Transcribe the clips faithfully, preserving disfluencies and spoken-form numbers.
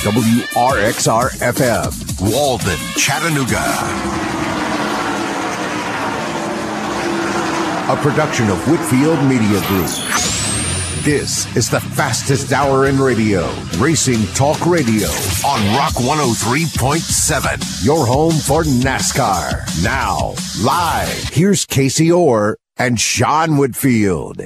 W R X R F M, Walden, Chattanooga. A production of Whitfield Media Group. This is the fastest hour in radio, Racing Talk Radio on Rock one oh three point seven, your home for NASCAR. Now, live, here's Casey Orr and Sean Whitfield.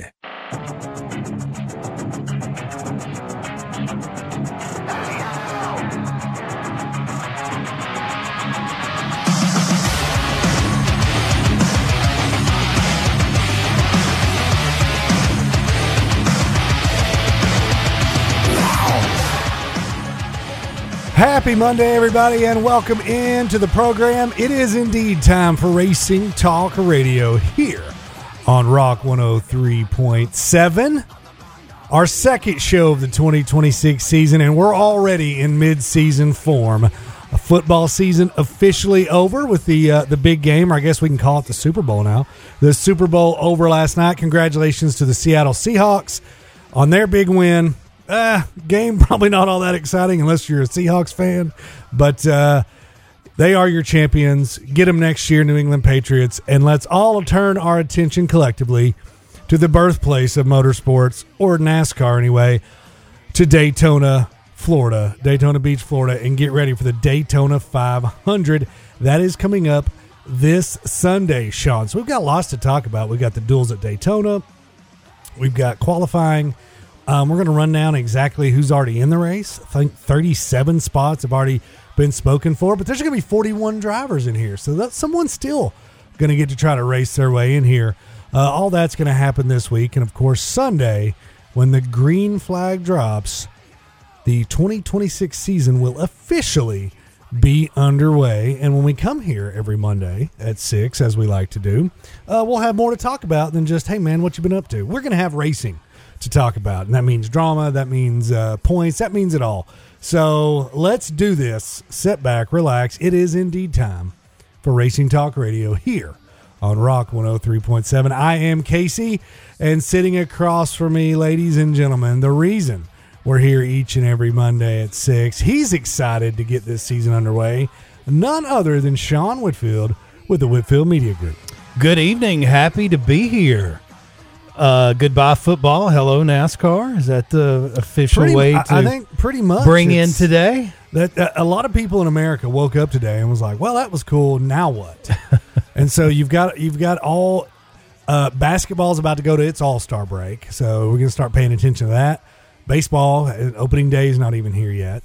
Happy Monday, everybody, and welcome into the program. It is indeed time for Racing Talk Radio here on Rock one oh three point seven. Our second show of the twenty twenty-six season, and we're already in mid-season form. A football season officially over with the uh, the big game, or I guess we can call it the Super Bowl now. The Super Bowl over last night. Congratulations to the Seattle Seahawks on their big win. Uh, game probably not all that exciting unless you're a Seahawks fan, but uh, they are your champions. Get them next year, New England Patriots, and let's all turn our attention collectively to the birthplace of motorsports, or NASCAR anyway, to Daytona, Florida, Daytona Beach, Florida, and get ready for the Daytona five hundred. That is coming up this Sunday, Sean. So we've got lots to talk about. We've got the duels at Daytona. We've got qualifying. Um, we're going to run down exactly who's already in the race. I think thirty-seven spots have already been spoken for, but there's going to be forty-one drivers in here. So that's someone's still going to get to try to race their way in here. Uh, all that's going to happen this week. And, of course, Sunday, when the green flag drops, the twenty twenty-six season will officially be underway. And when we come here every Monday at six, as we like to do, uh, we'll have more to talk about than just, hey, man, what you been up to? We're going to have racing to talk about, and that means drama, that means uh, points, that means it all. So let's do this. Sit back, relax. It is indeed time for Racing Talk Radio here on Rock one oh three point seven. I am Casey, and sitting across from me, ladies and gentlemen, the reason we're here each and every Monday at six, he's excited to get this season underway, none other than Sean Whitfield with the Whitfield Media Group. Good evening. Happy to be here. Uh, goodbye football. Hello NASCAR. Is that the official pretty, way I, to I think pretty much bring in today? That uh, a lot of people in America woke up today and was like, "Well, that was cool. Now what?" And so you've got you've got all uh, basketball's about to go to its All-Star break, so we're gonna start paying attention to that. Baseball opening day is not even here yet.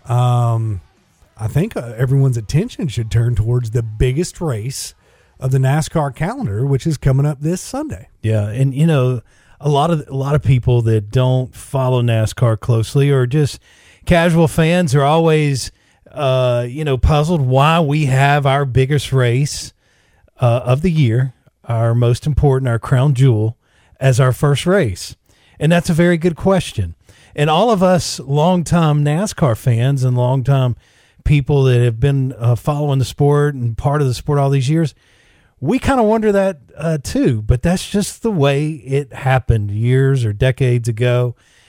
Um, I think uh, everyone's attention should turn towards the biggest race of the NASCAR calendar, which is coming up this Sunday. Yeah, and you know, a lot of a lot of people that don't follow NASCAR closely or just casual fans are always, uh, you know, puzzled why we have our biggest race uh, of the year, our most important, our crown jewel, as our first race, and that's a very good question. And all of us longtime NASCAR fans and longtime people that have been uh, following the sport and part of the sport all these years, we kind of wonder that uh, too, but that's just the way it happened years or decades ago.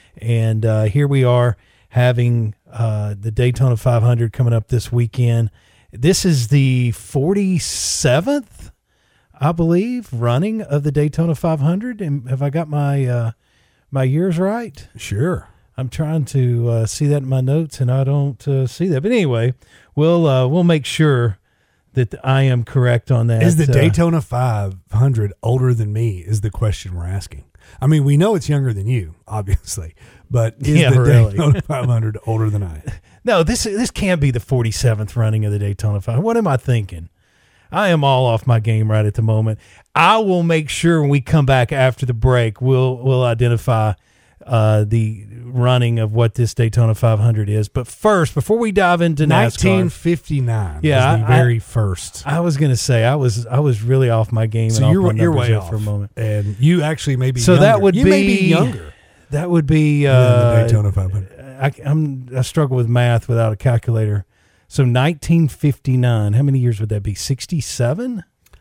And uh, here we are having uh, the Daytona five hundred coming up this weekend. This is the forty-seventh, I believe, running of the Daytona five hundred. And have I got my uh, my years right? Sure. I'm trying to uh, see that in my notes, and I don't uh, see that. But anyway, we'll uh, we'll make sure that I am correct on that. Is the uh, Daytona five hundred older than me is the question we're asking. I mean, we know it's younger than you, obviously, but is yeah, the really. Daytona five hundred older than I? No, this this can't be the forty-seventh running of the Daytona five hundred. What am I thinking? I am all off my game right at the moment. I will make sure when we come back after the break, we'll we'll identify uh, the running of what this Daytona five hundred is. But first, before we dive into NASCAR, nineteen fifty-nine yeah, was the I, very first. I was going to say I was I was really off my game. So and you're, off my you're way there off for a moment, and you actually may be. So younger. that would you be may be younger. That would be uh, than the Daytona five hundred. I, I'm I struggle with math without a calculator. So nineteen fifty-nine. How many years would that be? sixty-seven.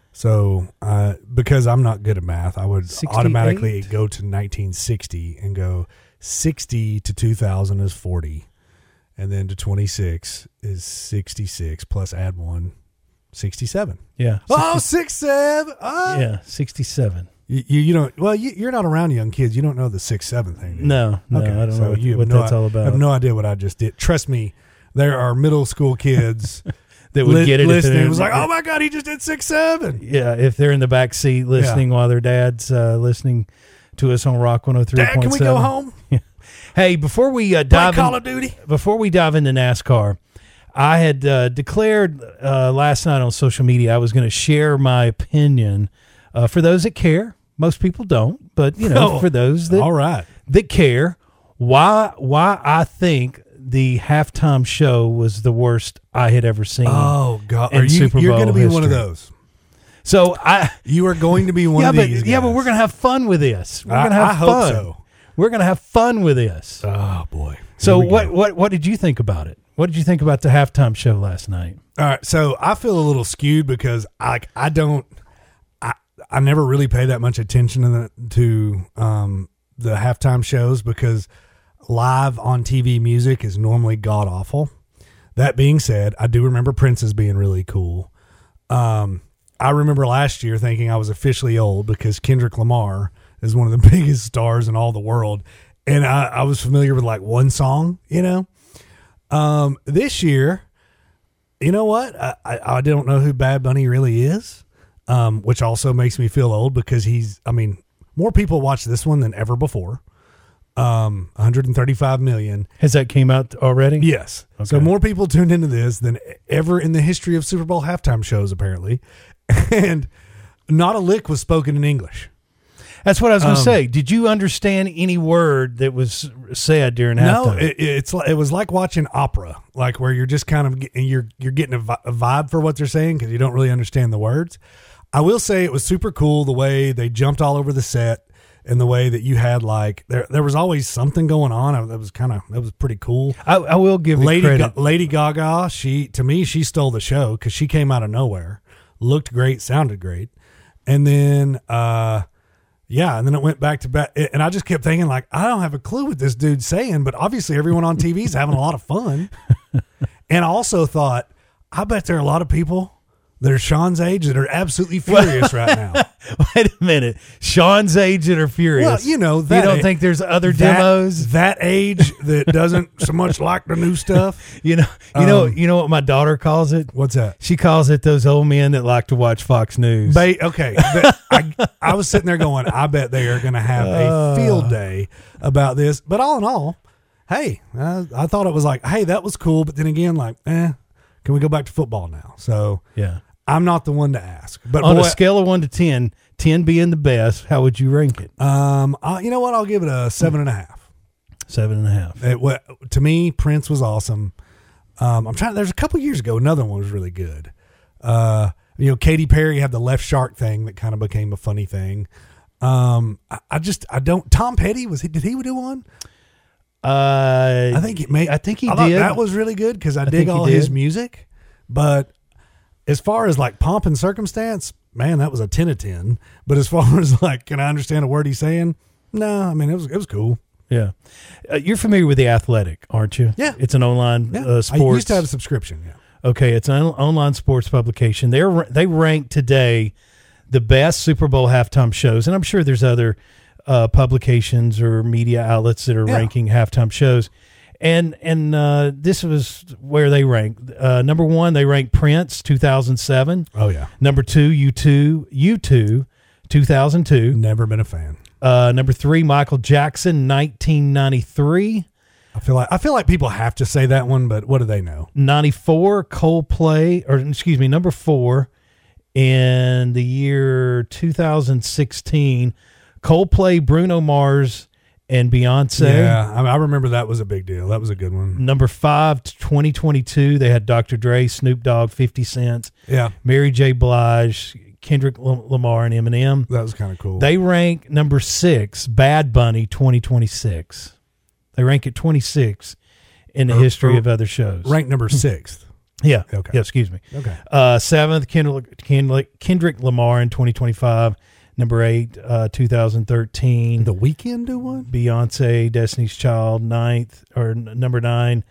So, uh, because I'm not good at math, I would sixty-eight? automatically go to nineteen sixty and go sixty to two thousand is forty. and then to twenty-six is sixty-six plus add one, sixty-seven. Yeah. Oh, six, seven. Oh. Yeah, sixty-seven. You, you, you don't, well, you, you're not around young kids. You don't know the six, seven thing. Do you? No, no, okay, I don't so know what, you what no, that's all about. I have no idea what I just did. Trust me, there are middle school kids that would li- get it. Listening, If it was like, oh my God, he just did six, seven. Yeah, if they're in the back seat listening yeah. while their dad's uh, listening to us on Rock one oh three point seven. Dad, can we go home? Hey, before we uh, dive Play Call in, of Duty. Before we dive into NASCAR, I had uh, declared uh, last night on social media I was going to share my opinion uh, for those that care. Most people don't, but you know, oh, for those that all right. that care, why why I think the halftime show was the worst I had ever seen. Oh God, in are you, Super you're going to be history. one of those. So I, you are going to be one yeah, of but, these. Yeah, guys. but we're going to have fun with this. We're I, going to have I fun. hope so. We're going to have fun with this. Oh boy. Here so what, what what did you think about it? What did you think about the halftime show last night? All right, so I feel a little skewed because I I don't I I never really pay that much attention to the, to um the halftime shows because live on T V music is normally god awful. That being said, I do remember Prince's being really cool. Um, I remember last year thinking I was officially old because Kendrick Lamar is one of the biggest stars in all the world. And I, I was familiar with like one song, you know. Um, this year, you know what? I, I, I don't know who Bad Bunny really is, um, which also makes me feel old because he's, I mean, more people watch this one than ever before. Um, one hundred thirty-five million. Has that came out already? Yes. Okay. So more people tuned into this than ever in the history of Super Bowl halftime shows, apparently. And not a lick was spoken in English. That's what I was going to Um, say. Did you understand any word that was said during No, halftime? it, it's like- it was like watching opera, like where you're just kind of get- you're you're getting a, vi- a vibe for what they're saying because you don't really understand the words. I will say it was super cool the way they jumped all over the set and the way that you had like there there was always something going on. That was kind of that was pretty cool. I, I will give you Lady credit. Ga- Lady Gaga, she to me she stole the show because she came out of nowhere, looked great, sounded great, and then. uh Yeah, and then it went back to back, and I just kept thinking, like, I don't have a clue what this dude's saying, but obviously everyone on T V is having a lot of fun. And I also thought, I bet there are a lot of people that are Sean's age that are absolutely furious right now. Wait a minute. Sean's age that are furious. Well, you know, that you don't a- think there's other that, demos? That age that doesn't so much like the new stuff. You know, you know, Um, you know what my daughter calls it? What's that? She calls it those old men that like to watch Fox News. Ba- okay, but I, I was sitting there going, I bet they are going to have a field day about this. But all in all, hey, I, I thought it was like, hey, that was cool. But then again, like, eh, can we go back to football now? So Yeah. I'm not the one to ask. But On boy, a scale of one to ten, ten being the best, how would you rank it? um, I, you know what? I'll give it a seven and a half. Seven and a half. It, wa- to me, Prince was awesome. Um, I'm trying. There's a couple years ago, another one was really good. Uh, you know, Katy Perry had the left shark thing that kind of became a funny thing. Um, I, I just, I don't. Tom Petty was he? Did he do one? Uh, I think it may. I think he I thought did. That was really good because I, I dig think he all his did. music. But as far as like pomp and circumstance, man, that was a ten of ten. But as far as like, can I understand a word he's saying? No, I mean it was it was cool. Yeah. Uh, you're familiar with The Athletic, aren't you? Yeah. It's an online Yeah, uh, I sports. used to have a subscription. Yeah. Okay, it's an online sports publication. They're they rank today the best Super Bowl halftime shows, and I'm sure there's other uh, publications or media outlets that are Yeah. ranking halftime shows. And and uh, this was where they ranked. Uh, number one, they ranked Prince, two thousand seven. Oh yeah. Number two, U two, U two, two thousand two. Never been a fan. Uh, number three, Michael Jackson, nineteen ninety-three. I feel like I feel like people have to say that one, but what do they know? ninety-four, Coldplay, or excuse me, number four in the year two thousand sixteen, Coldplay, Bruno Mars, and Beyonce. Yeah, I, I remember that was a big deal. That was a good one. Number five, twenty twenty-two, they had Doctor Dre, Snoop Dogg, fifty Cent, Yeah, Mary J. Blige, Kendrick Lam- Lamar, and Eminem. that was kind of cool. They rank number six, Bad Bunny, twenty twenty-six. They rank at twenty-six in the Er- history er- of other shows. ranked number sixth. Yeah. Okay. Yeah, excuse me. Okay. Uh, seventh, Kendrick, Kendrick, Kendrick Lamar in twenty twenty-five. Number eight, uh, two thousand thirteen. The Weeknd do one? Beyonce, Destiny's Child. Ninth, or n- number nine,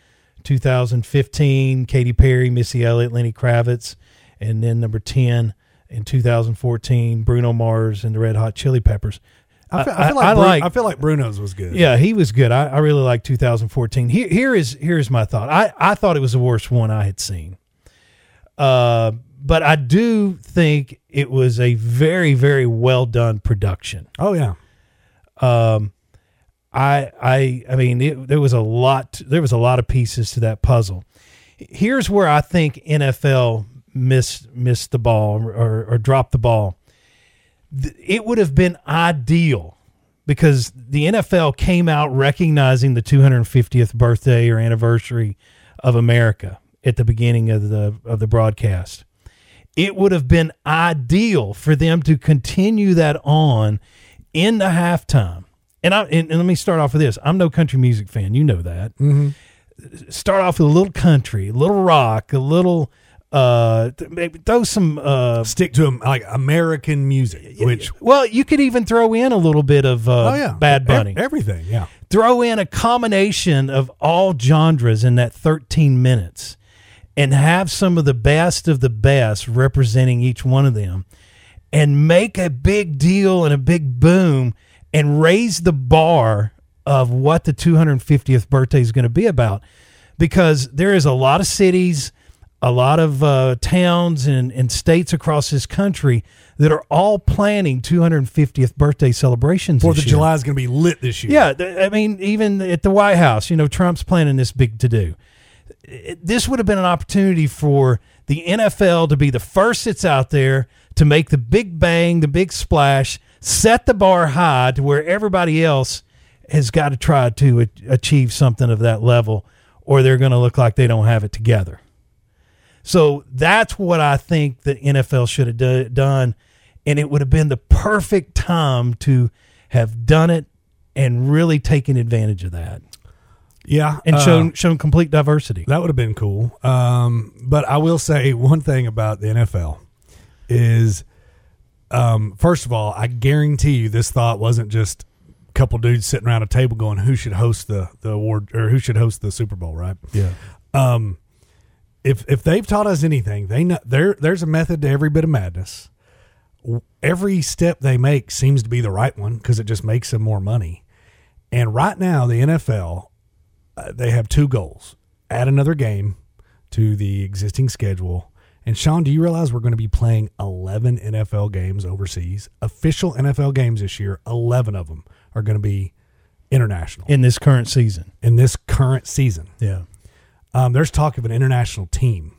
two thousand fifteen, Katy Perry, Missy Elliott, Lenny Kravitz. And then number ten in two thousand fourteen, Bruno Mars and the Red Hot Chili Peppers. I feel, I feel like, I, I, Bru- like I feel like Bruno's was good. Yeah, he was good. I, I really like two thousand fourteen. Here, here is here's my thought. I, I thought it was the worst one I had seen. Uh, but I do think it was a very, very well done production. Oh yeah. Um, I I I mean, it, there was a lot. There was a lot of pieces to that puzzle. Here's where I think N F L missed missed the ball or, or dropped the ball. It would have been ideal because the N F L came out recognizing the two hundred fiftieth birthday or anniversary of America at the beginning of the of the broadcast. It would have been ideal for them to continue that on in the halftime. And I and, and let me start off with this. I'm no country music fan. You know that. Mm-hmm. Start off with a little country, a little rock, a little uh maybe throw some uh Stick to um, like American music, which well, you could even throw in a little bit of uh, oh yeah, Bad Bunny. E- everything, yeah. Throw in a combination of all genres in that thirteen minutes and have some of the best of the best representing each one of them and make a big deal and a big boom and raise the bar of what the two hundred fiftieth birthday is going to be about, because there is a lot of cities, a lot of uh, towns and, and states across this country that are all planning two hundred fiftieth birthday celebrations. Fourth of this year. July is going to be lit this year. Yeah, th- I mean, even at the White House, you know, Trump's planning this big to-do. It, this would have been an opportunity for the N F L to be the first that's out there to make the big bang, the big splash, set the bar high to where everybody else has got to try to a- achieve something of that level, or they're going to look like they don't have it together. So that's what I think the N F L should have do- done, and it would have been the perfect time to have done it and really taken advantage of that. Yeah, And uh, shown shown complete diversity. that would have been cool. Um, but I will say one thing about the N F L is, um, first of all, I guarantee you this thought wasn't just a couple dudes sitting around a table going, "Who should host the the award or who should host the Super Bowl?" Right? Yeah. Um, if if they've taught us anything, they know there there's a method to every bit of madness. Every step they make seems to be the right one because it just makes them more money. And right now, the N F L, uh, they have two goals: add another game to the existing schedule. And Sean, do you realize we're going to be playing eleven N F L games overseas? Official N F L games this year, eleven of them are going to be international In this current season. in this current season. Yeah. Um, there's talk of an international team.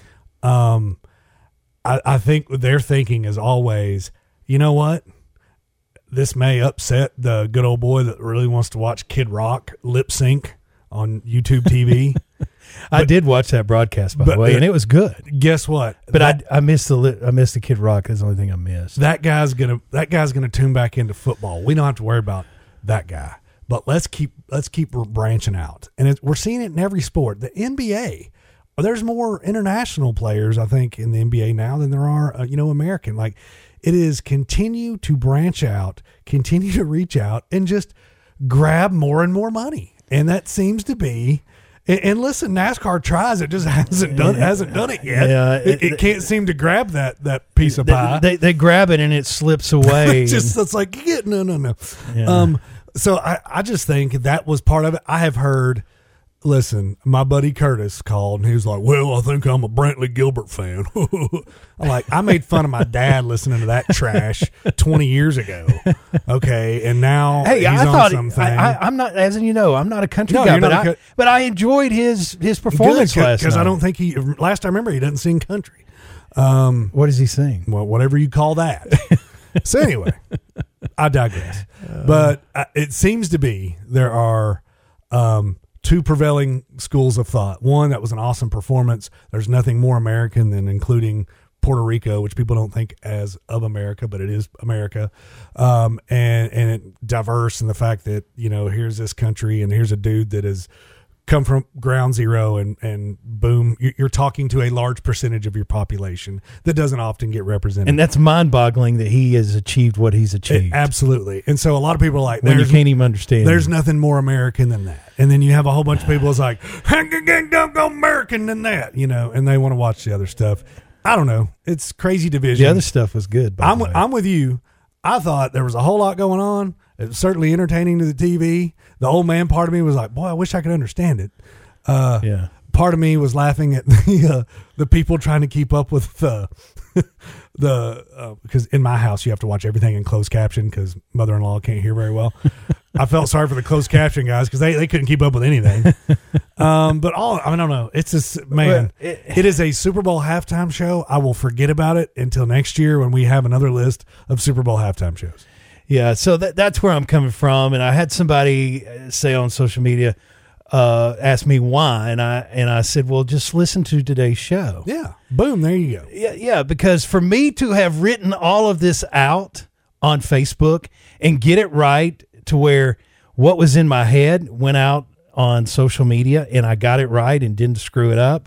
Um, I, I think their thinking is always, you know what? This may upset the good old boy that really wants to watch Kid Rock lip sync on YouTube T V. I did watch that broadcast, by but, the way, uh, and it was good. Guess what? But that, I I missed the li- I missed the Kid Rock. That's the only thing I missed. that guy's gonna that guy's gonna tune back into football. We don't have to worry about that guy. But let's keep let's keep branching out, and it, we're seeing it in every sport. The N B A, there's more international players, I think, in the N B A now than there are, uh, you know, American. Like, it is continue to branch out, continue to reach out, and just grab more and more money. And that seems to be. And, and listen, NASCAR tries it, just hasn't done hasn't done it yet. Yeah, it, it can't seem to grab that that piece of pie. They, they they grab it and it slips away. just and- it's like yeah, no no no. Yeah. Um, so I I just think that was part of it. I have heard. Listen, my buddy Curtis called and he was like, "Well, I think I'm a Brantley Gilbert fan." I'm like, I made fun of my dad listening to that trash twenty years ago. Okay, and now Hey, he's I on thought something. I, I, I'm not, as in you know, I'm not a country No, guy, you're but not a I, co- but I enjoyed his his performance last night. because I don't think he. Last I remember, he doesn't sing country. Um, What does he sing? well, whatever you call that. So anyway, I digress. But uh, it seems to be there are um, two prevailing schools of thought. One, that was an awesome performance. There's nothing more American than including Puerto Rico, which people don't think as of America, but it is America. Um, and and it, diverse in the fact that, you know, here's this country and here's a dude that is come from ground zero and, and boom, you're talking to a large percentage of your population that doesn't often get represented. And that's mind-boggling that he has achieved what he's achieved. It, absolutely. And so a lot of people are like, when you can't even understand. There's nothing more American than that. And then you have a whole bunch of people that's like, don't go American than that, you know, and they want to watch the other stuff. I don't know. It's crazy division. The other stuff was good. By I'm, the way. I'm with you. I thought there was a whole lot going on. It was certainly entertaining to the T V. The old man part of me was like, boy, I wish I could understand it. Uh, yeah. Part of me was laughing at the uh, the people trying to keep up with the the uh, because in my house you have to watch everything in closed caption because mother-in-law can't hear very well. I felt sorry for the closed caption guys because they, they couldn't keep up with anything. Um, but all I, mean, I don't know. It's just man, it, it is a Super Bowl halftime show. I will forget about it until next year when we have another list of Super Bowl halftime shows. Yeah, so that that's where I'm coming from, and I had somebody say on social media, uh, ask me why, and I and I said, well, just listen to today's show. Yeah, boom, there you go. Yeah, yeah, because for me to have written all of this out on Facebook and get it right to where what was in my head went out on social media, and I got it right and didn't screw it up,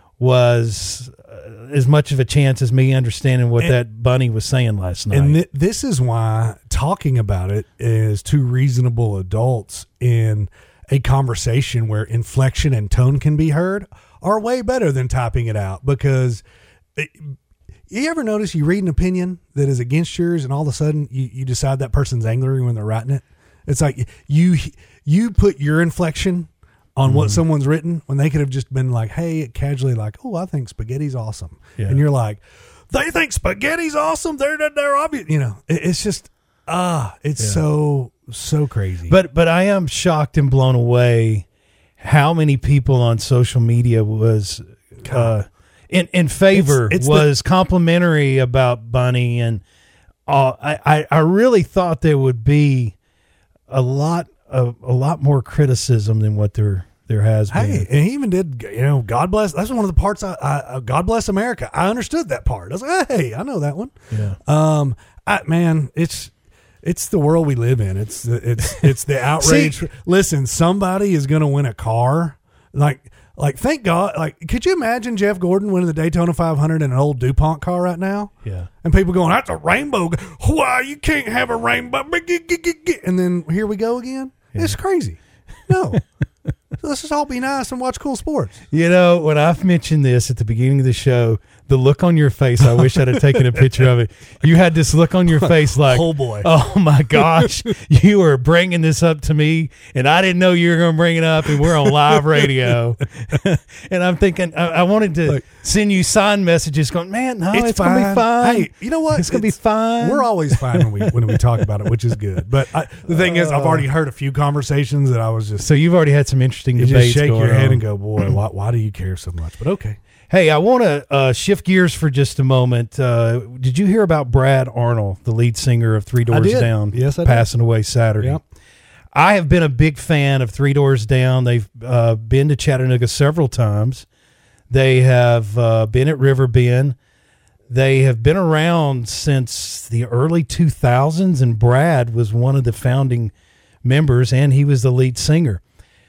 was as much of a chance as me understanding what and, that bunny was saying last night. And th- this is why talking about it as two reasonable adults in a conversation where inflection and tone can be heard are way better than typing it out. Because it, you ever notice you read an opinion that is against yours and all of a sudden you, you decide that person's angry when they're writing it? It's like you you put your inflection on what mm. someone's written when they could have just been like, hey, casually like, oh, I think spaghetti's awesome. Yeah. And you're like, they think spaghetti's awesome. They're, they're obvious. You know, it, it's just, ah, it's yeah. so, so crazy. But, but I am shocked and blown away how many people on social media was uh, in, in favor, it's, it's was the, complimentary about Bunny. And uh, I, I, I really thought there would be a lot A, a lot more criticism than what there there has been. Hey, and he even did, you know, God bless. That's one of the parts. I, I God bless America. I understood that part. I was like, hey, I know that one. Yeah. Um. I, man, it's it's the world we live in. It's it's it's the outrage. See, listen, somebody is going to win a car. Like like thank God. Like, could you imagine Jeff Gordon winning the Daytona five hundred in an old DuPont car right now? Yeah. And people going, that's a rainbow. Why you can't have a rainbow? And then here we go again. Yeah. It's crazy. No. Let's just all be nice and watch cool sports. You know, when I've mentioned this at the beginning of the show, the look on your face, I wish I'd have taken a picture of it. You had this look on your face like, oh boy, oh my gosh, you were bringing this up to me, and I didn't know you were going to bring it up, and we're on live radio. And I'm thinking, I, I wanted to Look, send you sign messages going, man, no, it's, it's going to be fine. Hey, you know what? It's, it's going to be fine. We're always fine when we when we talk about it, which is good. But I, the thing uh, is, I've already heard a few conversations that I was just. So you've already had some interesting you debates. Just shake going your head on. and go, boy, why, why do you care so much? But okay. Hey, I want to uh, shift gears for just a moment. Uh, did you hear about Brad Arnold, the lead singer of Three Doors Down, yes, I passing did. away Saturday? Yep. I have been a big fan of Three Doors Down. They've uh, been to Chattanooga several times. They have uh, been at River Bend. They have been around since the early two thousands, and Brad was one of the founding members, and he was the lead singer.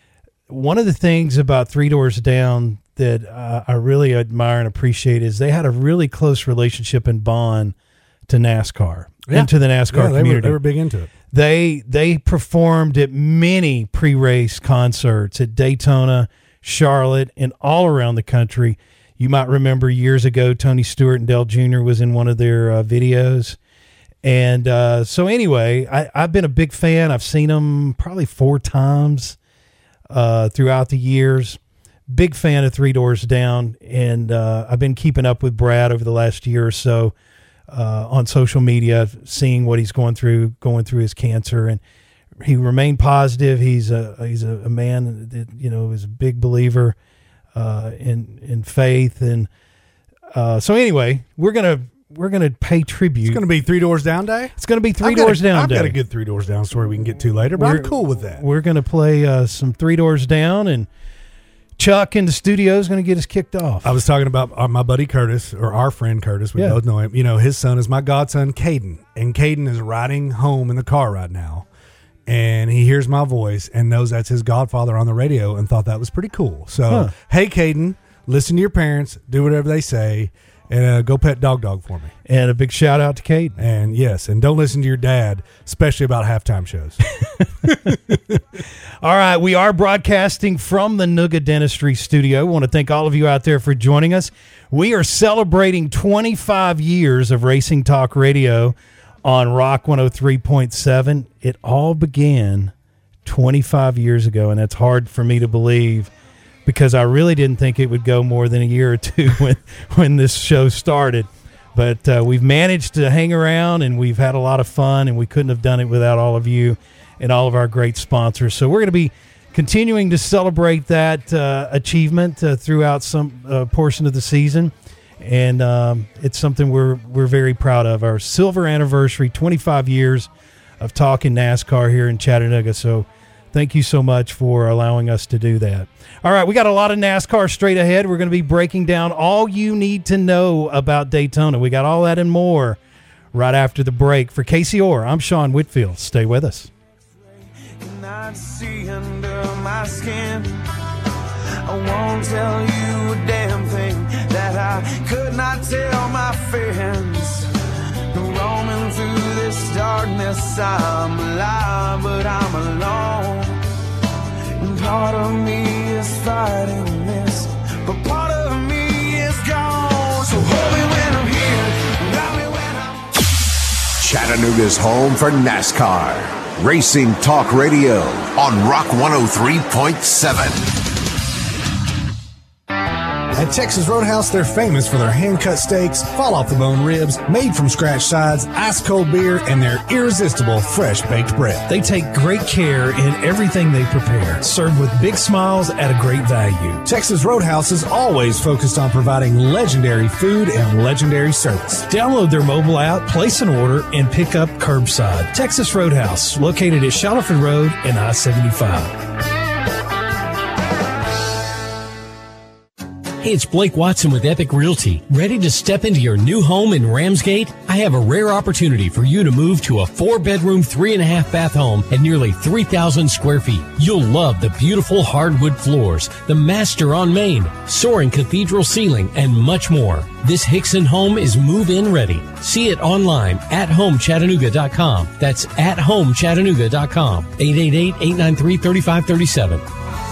One of the things about Three Doors Down that uh, I really admire and appreciate is they had a really close relationship and bond to NASCAR, yeah. into the NASCAR yeah, they community. Were, they were big into it. They they performed at many pre-race concerts at Daytona, Charlotte, and all around the country. You might remember years ago, Tony Stewart and Dale Junior was in one of their uh, videos. And uh, so anyway, I, I've been a big fan. I've seen them probably four times uh, throughout the years. Big fan of Three Doors Down, and uh, I've been keeping up with Brad over the last year or so uh, on social media, seeing what he's going through, going through his cancer, and he remained positive. He's a he's a, a man that, you know, is a big believer uh, in in faith, and uh, so anyway, we're gonna we're gonna pay tribute. It's gonna be Three Doors Down Day. It's gonna be Three I've Doors a, Down I've Day. I've got a good Three Doors Down story we can get to later, but we're, I'm cool with that. We're gonna play uh, some Three Doors Down, and Chuck in the studio is going to get us kicked off. I was talking about uh, my buddy Curtis, or our friend Curtis. We yeah. both know him. You know, his son is my godson, Caden. And Caden is riding home in the car right now. and he hears my voice and knows that's his godfather on the radio and thought that was pretty cool. So, huh. Hey, Caden, listen to your parents, do whatever they say, and uh, go pet Dog Dog for me. And a big shout out to Caden. And yes, and don't listen to your dad, especially about halftime shows. All right, we are broadcasting from the Nooga Dentistry studio. We want to thank all of you out there for joining us. We are celebrating twenty-five years of Racing Talk Radio on Rock one oh three point seven. It all began twenty-five years ago, and that's hard for me to believe because I really didn't think it would go more than a year or two when, when this show started. But uh, we've managed to hang around, and we've had a lot of fun, and we couldn't have done it without all of you and all of our great sponsors. So we're going to be continuing to celebrate that uh, achievement uh, throughout some uh, portion of the season. And um, it's something we're we're very proud of. Our silver anniversary, twenty-five years of talking NASCAR here in Chattanooga. So thank you so much for allowing us to do that. All right, we got a lot of NASCAR straight ahead. We're going to be breaking down all you need to know about Daytona. We got all that and more right after the break. For Casey Orr, I'm Sean Whitfield. Stay with us. Not see under my skin. I won't tell you a damn thing that I could not tell my friends. Roaming through this darkness, I'm alive, but I'm alone. And part of me is fighting this, but part of me is gone. So hold me when I'm here, got me when I'm... Chattanooga's home for NASCAR. Racing Talk Radio on Rock one oh three point seven. At Texas Roadhouse, they're famous for their hand-cut steaks, fall-off-the-bone ribs, made-from-scratch sides, ice-cold beer, and their irresistible fresh-baked bread. They take great care in everything they prepare, served with big smiles at a great value. Texas Roadhouse is always focused on providing legendary food and legendary service. Download their mobile app, place an order, and pick up curbside. Texas Roadhouse, located at Shuttleford Road and I seventy-five. Hey, it's Blake Watson with Epic Realty. Ready to step into your new home in Ramsgate? I have a rare opportunity for you to move to a four-bedroom, three-and-a-half-bath home at nearly three thousand square feet. You'll love the beautiful hardwood floors, the master on main, soaring cathedral ceiling, and much more. This Hickson home is move-in ready. See it online at home chattanooga dot com. That's at home chattanooga dot com. eight eight eight, eight nine three, three five three seven.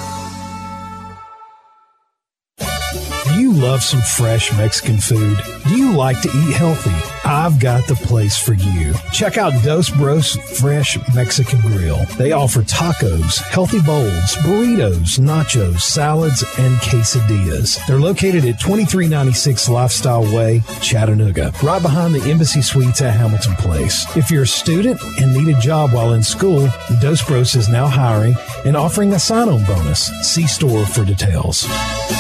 Do you love some fresh Mexican food? Do you like to eat healthy? I've got the place for you. Check out Dos Bros Fresh Mexican Grill. They offer tacos, healthy bowls, burritos, nachos, salads, and quesadillas. They're located at twenty-three ninety-six Lifestyle Way, Chattanooga, right behind the Embassy Suites at Hamilton Place. If you're a student and need a job while in school, Dos Bros is now hiring and offering a sign-on bonus. See store for details.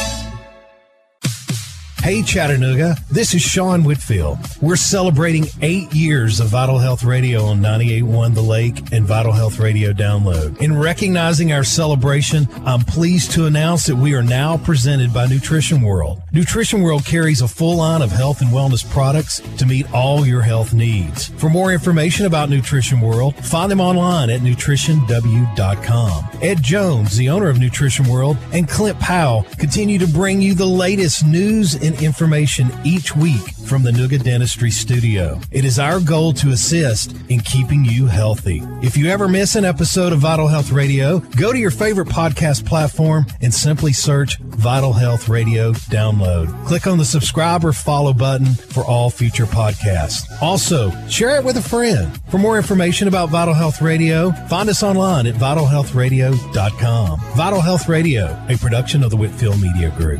Hey Chattanooga, this is Sean Whitfield. We're celebrating eight years of Vital Health Radio on ninety-eight point one The Lake and Vital Health Radio Download. In recognizing our celebration, I'm pleased to announce that we are now presented by Nutrition World. Nutrition World carries a full line of health and wellness products to meet all your health needs. For more information about Nutrition World, find them online at nutrition w dot com. Ed Jones, the owner of Nutrition World, and Clint Powell continue to bring you the latest news and information each week from the Nooga Dentistry studio. It is our goal to assist in keeping you healthy. If you ever miss an episode of Vital Health Radio, go to your favorite podcast platform and simply search Vital Health Radio Download. Click on the subscribe or follow button for all future podcasts. Also, share it with a friend. For more information about Vital Health Radio, find us online at vital health radio dot com. Vital Health Radio, a production of the Whitfield Media Group.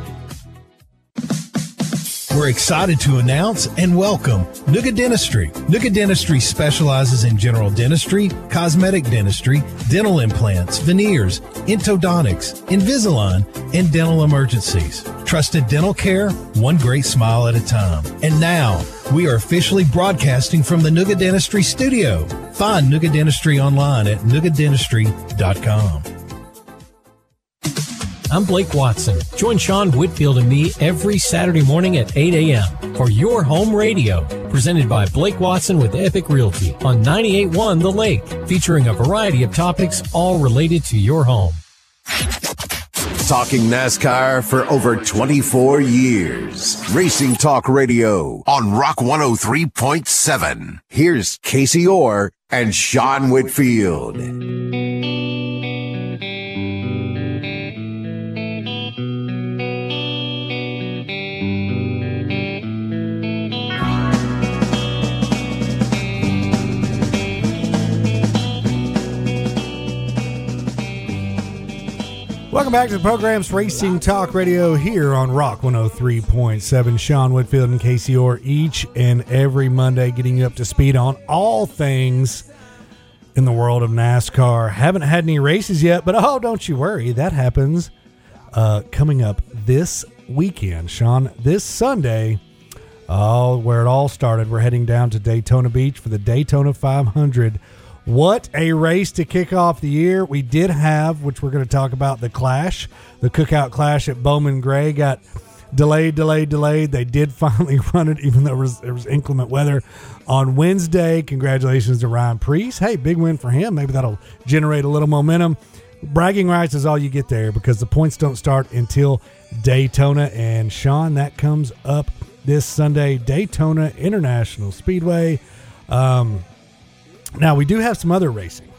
We're excited to announce and welcome Nooga Dentistry. Nooga Dentistry specializes in general dentistry, cosmetic dentistry, dental implants, veneers, endodontics, Invisalign, and dental emergencies. Trusted dental care, one great smile at a time. And now, we are officially broadcasting from the Nooga Dentistry studio. Find Nooga Dentistry online at nooga dentistry dot com. I'm Blake Watson. Join Sean Whitfield and me every Saturday morning at eight a.m. for your home radio presented by Blake Watson with Epic Realty on ninety-eight point one The Lake, featuring a variety of topics all related to your home. Talking NASCAR for over twenty-four years. Racing Talk Radio on Rock one oh three point seven. Here's Casey Orr and Sean Whitfield. Welcome back to the program's Racing Talk Radio here on Rock one oh three point seven. Sean Whitfield and Casey Orr each and every Monday getting you up to speed on all things in the world of NASCAR. Haven't had any races yet, but oh, don't you worry. That happens uh, coming up this weekend, Sean. This Sunday, oh, where it all started, we're heading down to Daytona Beach for the Daytona five hundred. What a race to kick off the year. We did have, which we're going to talk about, the clash. The Cookout Clash at Bowman Gray got delayed, delayed, delayed. They did finally run it, even though there was, there was inclement weather on Wednesday. Congratulations to Ryan Preece. Hey, big win for him. Maybe that'll generate a little momentum. Bragging rights is all you get there because the points don't start until Daytona. And, Sean, that comes up this Sunday, Daytona International Speedway. Um... Now, we do have some other racing.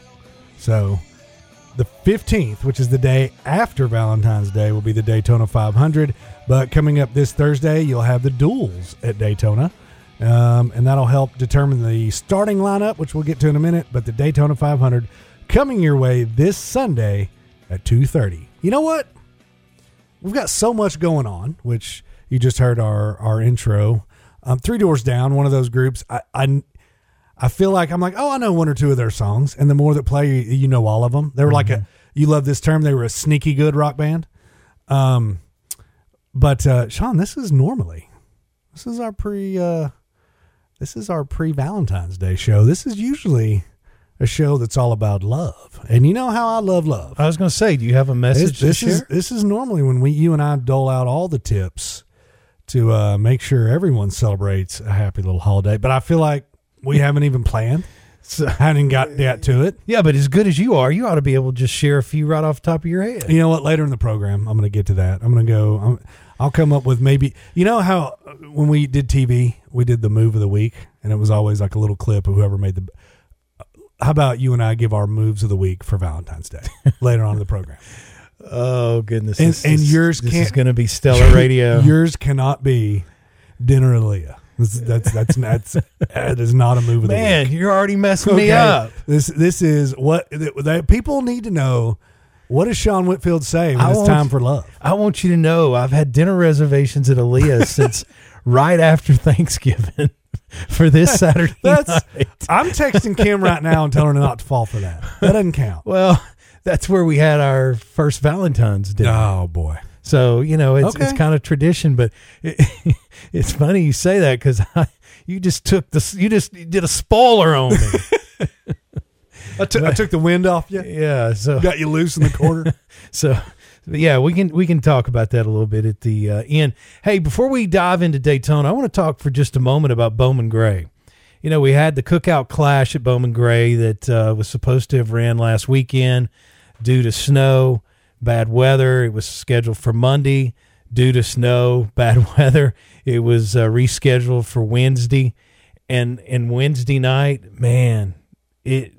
So, the fifteenth, which is the day after Valentine's Day, will be the Daytona five hundred. But coming up this Thursday, you'll have the duels at Daytona. Um, and that'll help determine the starting lineup, which we'll get to in a minute. But the Daytona five hundred coming your way this Sunday at two thirty. You know what? We've got so much going on, which you just heard our, our intro. Um, Three Doors Down, one of those groups. I... I I feel like I'm like, oh, I know one or two of their songs. And the more that play, you, you know all of them. They were mm-hmm. like a, you love this term, they were a sneaky good rock band. Um, but, uh, Sean, this is normally, this is our pre, uh, this is our pre-Valentine's Day show. This is usually a show that's all about love. And you know how I love love. I was going to say, do you have a message this, this to is, share? This is normally when we, you and I dole out all the tips to uh, make sure everyone celebrates a happy little holiday. But I feel like we haven't even planned. So hadn't got got to it. Yeah, but as good as you are, you ought to be able to just share a few right off the top of your head. You know what? Later in the program, I'm going to get to that. I'm going to go. I'm, I'll come up with maybe. You know how when we did T V, we did the move of the week, and it was always like a little clip of whoever made the. How about you and I give our moves of the week for Valentine's Day later on in the program? Oh goodness! And, this, and this, yours this can't, is going to be stellar radio. Yours cannot be dinner at Leah. That's that's that's that is not a move of the Man, week. you're already messing Okay. me up. This this is what that people need to know. What does Sean Whitfield say when I it's want- time for love? I want you to know I've had dinner reservations at Aaliyah since right after Thanksgiving for this Saturday That's night. I'm texting Kim right now and telling her not to fall for that. That doesn't count. Well, that's where we had our first Valentine's dinner. Oh boy. So, you know, it's Okay. it's kind of tradition, but it, it's funny you say that because you just took the you just did a spoiler on me. I took I took the wind off you. Yeah, so Got you loose in the corner. so yeah, we can we can talk about that a little bit at the uh, end. Hey, before we dive into Daytona, I want to talk for just a moment about Bowman Gray. You know, we had the Cookout Clash at Bowman Gray that uh, was supposed to have ran last weekend due to snow. Bad weather. It was scheduled for Monday due to snow, bad weather. It was uh, rescheduled for Wednesday, and and Wednesday night, man, it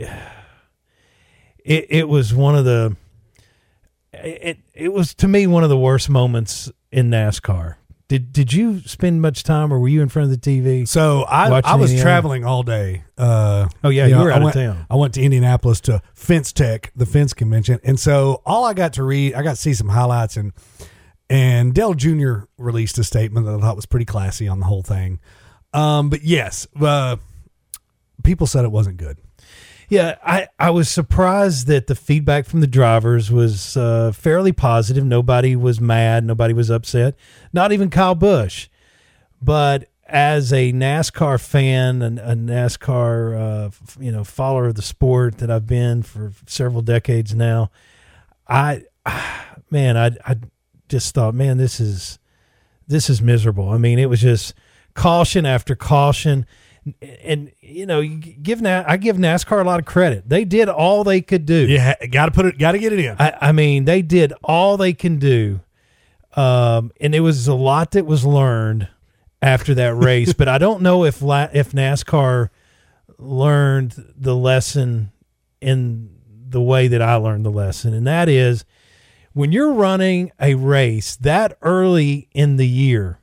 it it was one of the it it was to me one of the worst moments in NASCAR. Did did you spend much time, or were you in front of the T V? So I, Watching I was any, uh, traveling all day. Uh, Oh, yeah, you were I out of went, town. I went to Indianapolis to Fence Tech, the fence convention, and so all I got to read, I got to see some highlights, and and Dale Junior released a statement that I thought was pretty classy on the whole thing. Um, but yes, uh, people said it wasn't good. Yeah, I, I was surprised that the feedback from the drivers was uh, fairly positive. Nobody was mad. Nobody was upset. Not even Kyle Busch. But as a NASCAR fan and a NASCAR uh, f- you know follower of the sport that I've been for several decades now, I man, I I just thought, man, this is this is miserable. I mean, it was just caution after caution. And, you know, you give Na- I give NASCAR a lot of credit. They did all they could do. Yeah, got to put it, got to get it in. I, I mean, they did all they can do. Um, and there was a lot that was learned after that race, but I don't know if la- if NASCAR learned the lesson in the way that I learned the lesson. And that is, when you're running a race that early in the year,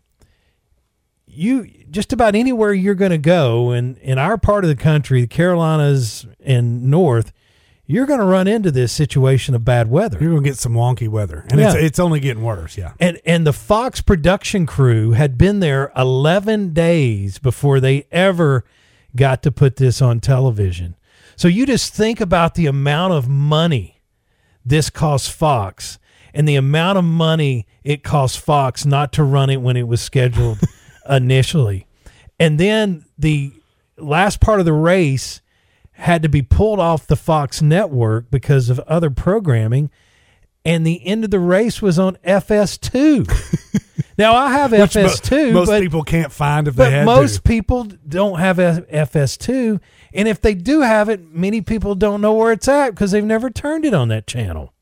you just about anywhere you're going to go, and in our part of the country, the Carolinas and North, you're going to run into this situation of bad weather. You're going to get some wonky weather, and Yeah. it's it's only getting worse. Yeah, And and the Fox production crew had been there eleven days before they ever got to put this on television. So you just think about the amount of money this cost Fox, and the amount of money it cost Fox not to run it when it was scheduled initially. And then the last part of the race had to be pulled off the Fox network because of other programming, and the end of the race was on F S two. Now, I have Which F S two, mo- most but, people can't find if they but had most to. people don't have F S two, and if they do have it, many people don't know where it's at because they've never turned it on that channel.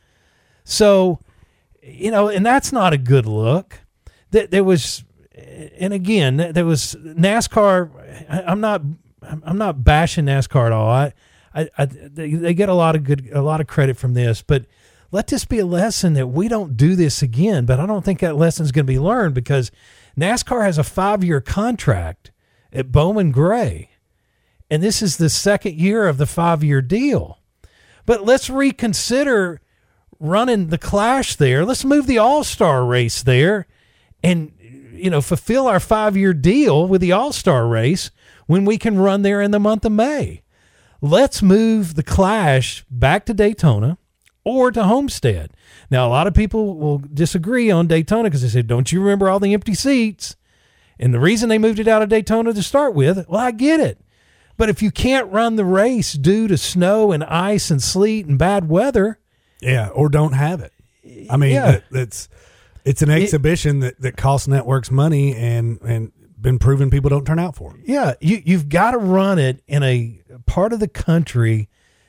So, you know, and that's not a good look. That there was, and again, there was NASCAR. I'm not, I'm not bashing NASCAR at all. I, I, I they, they get a lot of good, a lot of credit from this, but let this be a lesson that we don't do this again. But I don't think that lesson is going to be learned because NASCAR has a five-year contract at Bowman Gray, and this is the second year of the five-year deal. But let's reconsider running the Clash there. Let's move the All-Star race there and, you know, fulfill our five-year deal with the All-Star race when we can run there in the month of May. Let's move the Clash back to Daytona or to Homestead. Now, a lot of people will disagree on Daytona because they say, don't you remember all the empty seats? And the reason they moved it out of Daytona to start with, well, I get it. But if you can't run the race due to snow and ice and sleet and bad weather, yeah, or don't have it. I mean, Yeah. that, that's it's an exhibition that, that costs networks money and and been proven people don't turn out for. yeah, you, you've got to run it in a part of the country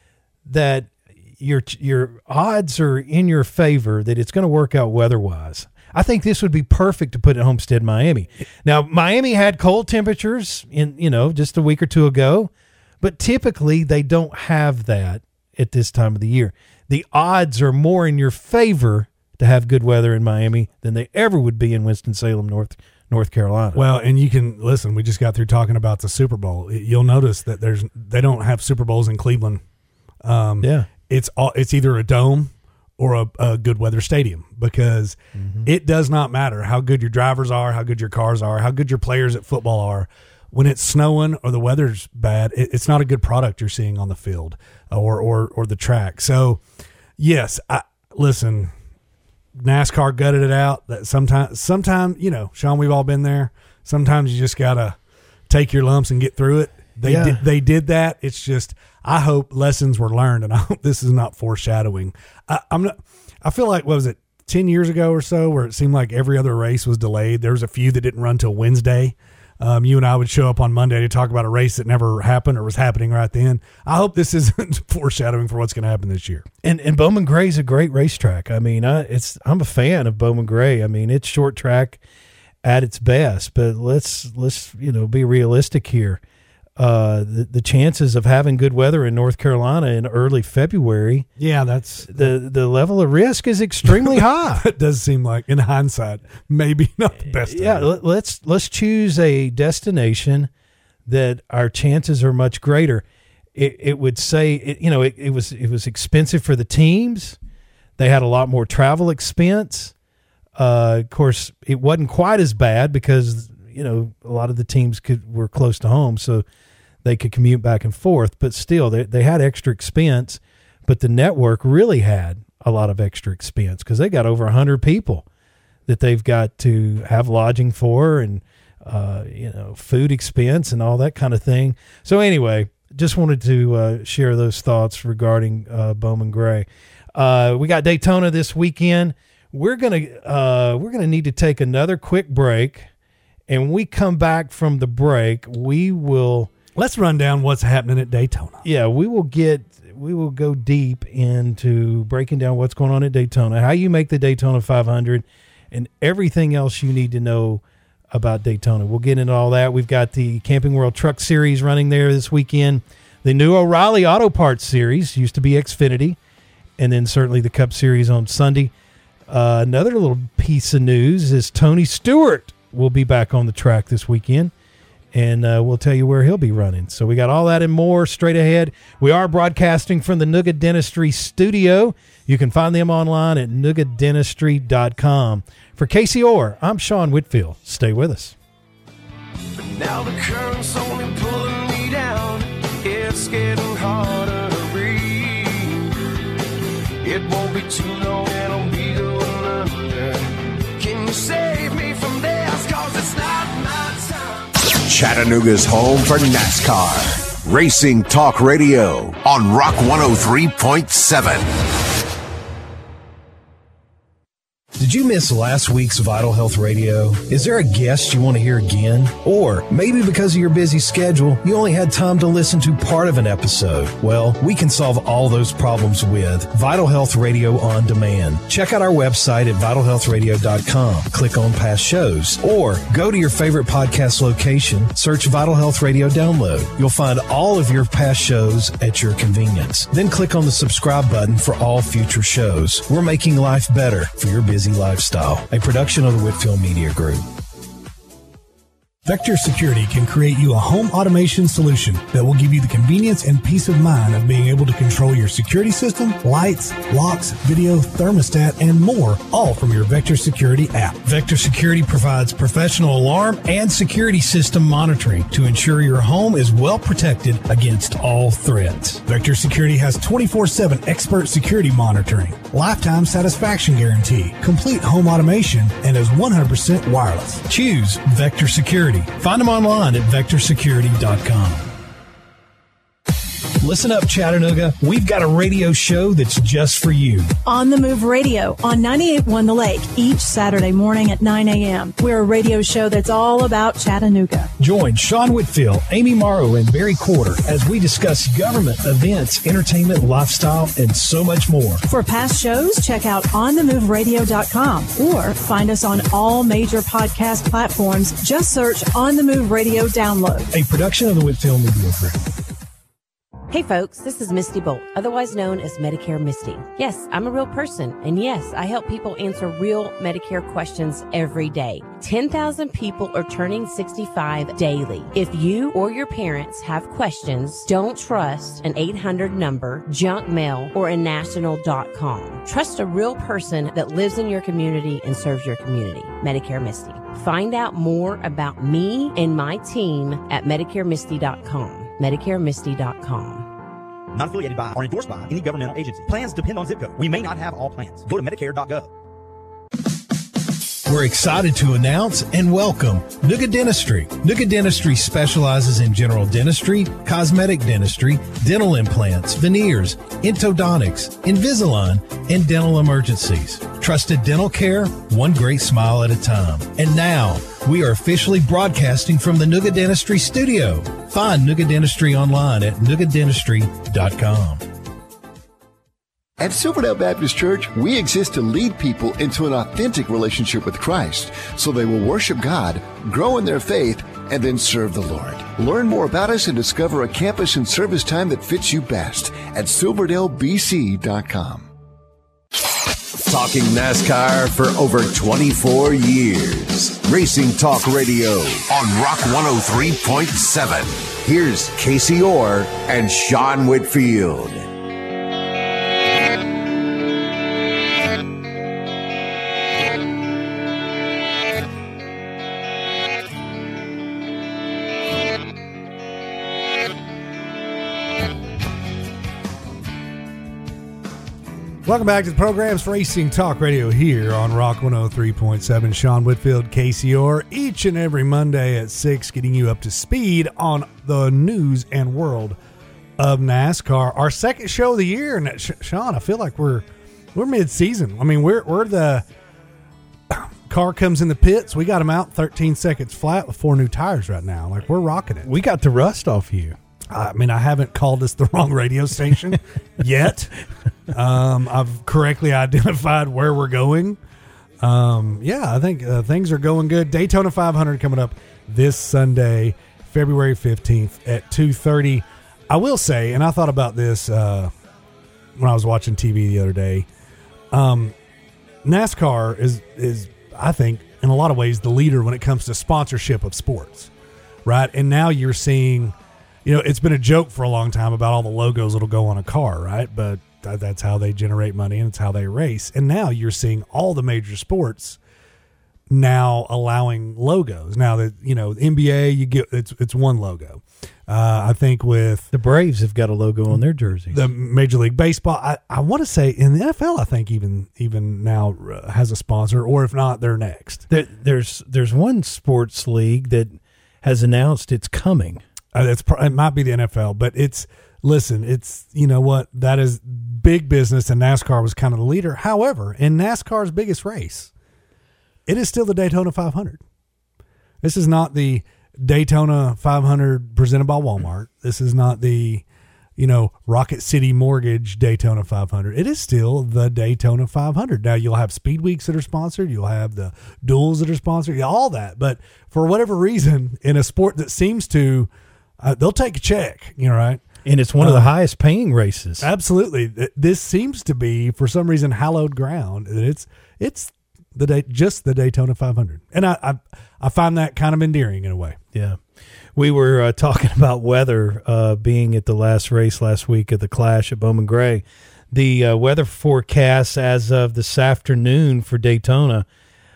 that your your odds are in your favor that it's going to work out weather-wise. I think this would be perfect to put at Homestead, Miami. Now, Miami had cold temperatures in, you know, just a week or two ago, but typically they don't have that at this time of the year. The odds are more in your favor to have good weather in Miami than they ever would be in Winston-Salem, North North Carolina. Well, and you can listen. We just got through talking about the Super Bowl. You'll notice that there's they don't have Super Bowls in Cleveland. Um, yeah. It's all it's either a dome or a, a good weather stadium because mm-hmm. it does not matter how good your drivers are, how good your cars are, how good your players at football are. When it's snowing or the weather's bad, it, it's not a good product you're seeing on the field or or or the track. So, yes, I, listen, NASCAR gutted it out. That sometimes, sometimes you know, Sean, we've all been there. Sometimes you just gotta take your lumps and get through it. They Yeah. did, they did that. It's just I hope lessons were learned, and I hope this is not foreshadowing. I, I'm not. I feel like what was it ten years ago or so, where it seemed like every other race was delayed. There was a few that didn't run till Wednesday. Um, you and I would show up on Monday to talk about a race that never happened or was happening right then. I hope this isn't foreshadowing for what's going to happen this year. And and Bowman Gray is a great racetrack. I mean, I it's I'm a fan of Bowman Gray. I mean, it's short track at its best, but let's let's you know be realistic here. Uh, the, the chances of having good weather in North Carolina in early February, Yeah, that's the the level of risk is extremely high. it does seem like, in hindsight, maybe not the best. Yeah, idea. let, let's let's choose a destination that our chances are much greater. It, it would say, it, you know, it, it was it was expensive for the teams. They had a lot more travel expense. Uh, of course, it wasn't quite as bad because you know a lot of the teams could were close to home, so they could commute back and forth. But still, they they had extra expense. But the network really had a lot of extra expense because they got over a hundred people that they've got to have lodging for and, uh, you know, food expense and all that kind of thing. So anyway, just wanted to uh, share those thoughts regarding uh, Bowman Gray. Uh, we got Daytona this weekend. We're gonna uh, we're gonna need to take another quick break, And when we come back from the break, we will let's run down what's happening at Daytona. Yeah, we will get we will go deep into breaking down what's going on at Daytona, how you make the Daytona five hundred, and everything else you need to know about Daytona. We'll get into all that. We've got the Camping World Truck Series running there this weekend. The new O'Reilly Auto Parts Series, used to be Xfinity, and then certainly the Cup Series on Sunday. Uh, another little piece of news is Tony Stewart will be back on the track this weekend, and uh, we'll tell you where he'll be running. So we got all that and more straight ahead. We are broadcasting from the Nooga Dentistry studio. You can find them online at nooga dentistry dot com. For Casey Orr, I'm Sean Whitfield. Stay with us. But now the current's only pulling me down. It's getting harder to breathe. It won't be too long and I'll be going under. Can you save me from this? Cause it's not my time. Chattanooga's home for NASCAR. Racing Talk Radio on Rock one oh three point seven. Did you miss last week's Vital Health Radio? Is there a guest you want to hear again? Or maybe because of your busy schedule, you only had time to listen to part of an episode. Well, we can solve all those problems with Vital Health Radio On Demand. Check out our website at vital health radio dot com. Click on past shows. Or go to your favorite podcast location, search Vital Health Radio Download. You'll find all of your past shows at your convenience. Then click on the subscribe button for all future shows. We're making life better for your busy lifestyle. A production of the Whitfield Media Group. Vector Security can create you a home automation solution that will give you the convenience and peace of mind of being able to control your security system, lights, locks, video, thermostat, and more, all from your Vector Security app. Vector Security provides professional alarm and security system monitoring to ensure your home is well protected against all threats. Vector Security has twenty-four seven expert security monitoring, lifetime satisfaction guarantee, complete home automation, and is one hundred percent wireless. Choose Vector Security. Find them online at vector security dot com. Listen up, Chattanooga. We've got a radio show that's just for you. On the Move Radio on ninety-eight point one The Lake each Saturday morning at nine a.m. We're a radio show that's all about Chattanooga. Join Sean Whitfield, Amy Morrow, and Barry Quarter as we discuss government, events, entertainment, lifestyle, and so much more. For past shows, check out on the move radio dot com or find us on all major podcast platforms. Just search On the Move Radio Download. A production of the Whitfield Media Group. Hey folks, this is Misty Bolt, otherwise known as Medicare Misty. Yes, I'm a real person, and yes, I help people answer real Medicare questions every day. ten thousand people are turning sixty-five daily. If you or your parents have questions, don't trust an eight hundred number, junk mail, or a national dot com. Trust a real person that lives in your community and serves your community. Medicare Misty. Find out more about me and my team at medicare misty dot com. medicare misty dot com. Not affiliated by or endorsed by any governmental agency. Plans depend on zip code. We may not have all plans. Go to medicare dot gov. We're excited to announce and welcome Nooga Dentistry. Nooga Dentistry specializes in general dentistry, cosmetic dentistry, dental implants, veneers, endodontics, Invisalign, and dental emergencies. Trusted dental care, one great smile at a time. And now, we are officially broadcasting from the Nooga Dentistry studio. Find Nooga Dentistry online at nooga dentistry dot com. At Silverdale Baptist Church, we exist to lead people into an authentic relationship with Christ so they will worship God, grow in their faith, and then serve the Lord. Learn more about us and discover a campus and service time that fits you best at silverdale b c dot com. Talking NASCAR for over twenty-four years. Racing Talk Radio on Rock one oh three point seven. Here's Casey Orr and Sean Whitfield. Welcome back to the program's Racing Talk Radio here on Rock one oh three point seven. Sean Whitfield, Casey Orr, each and every Monday at six, getting you up to speed on the news and world of NASCAR. Our second show of the year, and Sean, I feel like we're we're mid-season. I mean, we're we're the car comes in the pits. We got them out thirteen seconds flat with four new tires right now. Like, we're rocking it. We got the rust off you. I mean, I haven't called this the wrong radio station yet. Um, I've correctly identified where we're going. Um, yeah, I think uh, things are going good. Daytona five hundred coming up this Sunday, February fifteenth at two thirty. I will say, and I thought about this uh, when I was watching T V the other day, um, NASCAR is, is, I think, in a lot of ways, the leader when it comes to sponsorship of sports, right? And now you're seeing... You know, it's been a joke for a long time about all the logos that'll go on a car, right? But th- that's how they generate money and it's how they race. And now you're seeing all the major sports now allowing logos. Now that, you know, the N B A, you get it's it's one logo. Uh, I think with the Braves have got a logo on their jerseys. The Major League Baseball, I, I want to say in the N F L, I think even even now uh, has a sponsor, or if not, they're next. There, there's there's one sports league that has announced it's coming. Uh, it's it might be the N F L, but it's listen. It's you know what that is big business, and NASCAR was kind of the leader. However, in NASCAR's biggest race, it is still the Daytona five hundred. This is not the Daytona five hundred presented by Walmart. This is not the you know Rocket City Mortgage Daytona five hundred. It is still the Daytona five hundred. Now you'll have speed weeks that are sponsored. You'll have the duels that are sponsored. All that, but for whatever reason, in a sport that seems to Uh, they'll take a check, you know, right? And it's one uh, of the highest paying races. Absolutely. This seems to be, for some reason, hallowed ground. It's it's the day, just the Daytona five hundred. And I, I, I find that kind of endearing in a way. Yeah. We were uh, talking about weather uh, being at the last race last week at the Clash at Bowman Gray. The uh, weather forecast as of this afternoon for Daytona,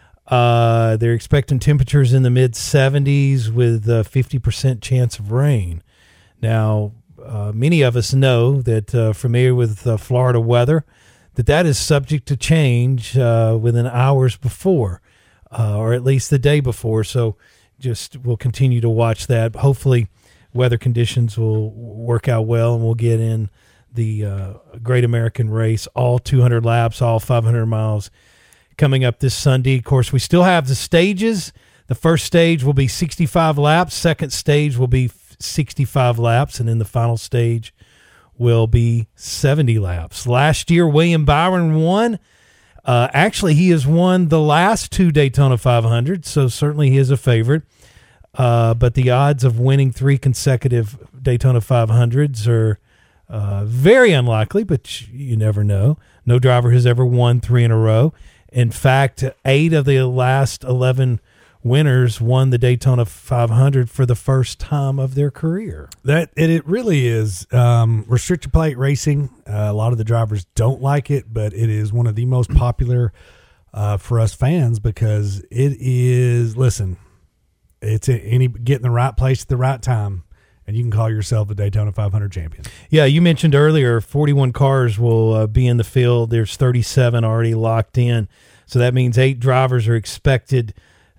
Uh, they're expecting temperatures in the mid seventies with a fifty percent chance of rain. Now, uh, many of us know that uh, familiar with uh, Florida weather, that that is subject to change uh, within hours before, uh, or at least the day before. So just we'll continue to watch that. Hopefully weather conditions will work out well and we'll get in the uh, Great American Race, all two hundred laps, all five hundred miles, coming up this Sunday. Of course, we still have the stages. The first stage will be sixty-five laps. Second stage will be sixty-five laps. And then the final stage will be seventy laps. Last year, William Byron won. Uh, actually, he has won the last two Daytona five hundred, so certainly he is a favorite. Uh, but the odds of winning three consecutive Daytona five hundreds are uh, very unlikely, but you never know. No driver has ever won three in a row. In fact, eight of the last eleven winners won the Daytona five hundred for the first time of their career. That it, it really is um, restrictor plate racing. Uh, a lot of the drivers don't like it, but it is one of the most popular uh, for us fans because it is. Listen, it's a, any get in the right place at the right time, and you can call yourself a Daytona five hundred champion. Yeah, you mentioned earlier forty-one cars will uh, be in the field. There's thirty-seven already locked in. So that means eight drivers are expected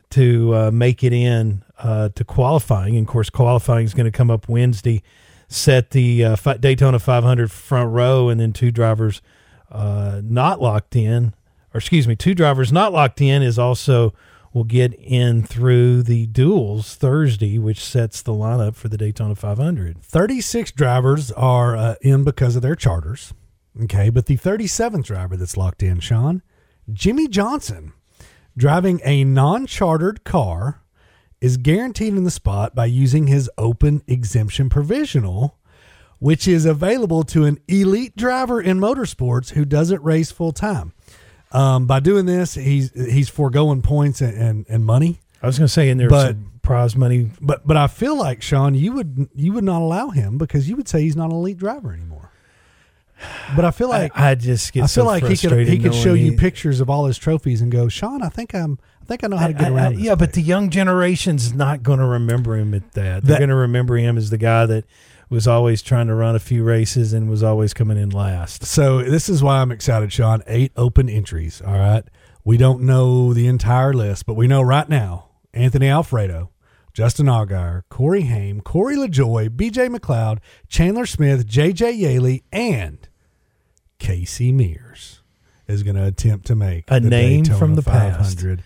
to uh, make it in uh, to qualifying. And, of course, qualifying is going to come up Wednesday, set the uh, Daytona five hundred front row, and then two drivers uh, not locked in, or excuse me, two drivers not locked in is also will get in through the duels Thursday, which sets the lineup for the Daytona five hundred. thirty-six drivers are uh, in because of their charters. Okay, but the thirty-seventh driver that's locked in, Sean, Jimmy Johnson, driving a non-chartered car, is guaranteed in the spot by using his open exemption provisional, which is available to an elite driver in motorsports who doesn't race full time. Um, by doing this, he's he's foregoing points and, and, and money. I was going to say, and there's but, some prize money. But but I feel like, Sean, you would you would not allow him because you would say he's not an elite driver anymore. But I feel like I, I just get I feel so like he could frustrated he could show knowing you he- pictures of all his trophies and go, Sean, I think I'm I think I know how to get I- I- around. this yeah, but thing." the young generation's not going to remember him at that. They're That- going to remember him as the guy that was always trying to run a few races and was always coming in last. So this is why I'm excited, Sean. Eight open entries. All right. We don't know the entire list, but we know right now Anthony Alfredo, Justin Allgaier, Corey Haim, Corey LaJoie, B J McLeod, Chandler Smith, J J Yaley, and Casey Mears is going to attempt to make A the name Daytona from the five past. hundred.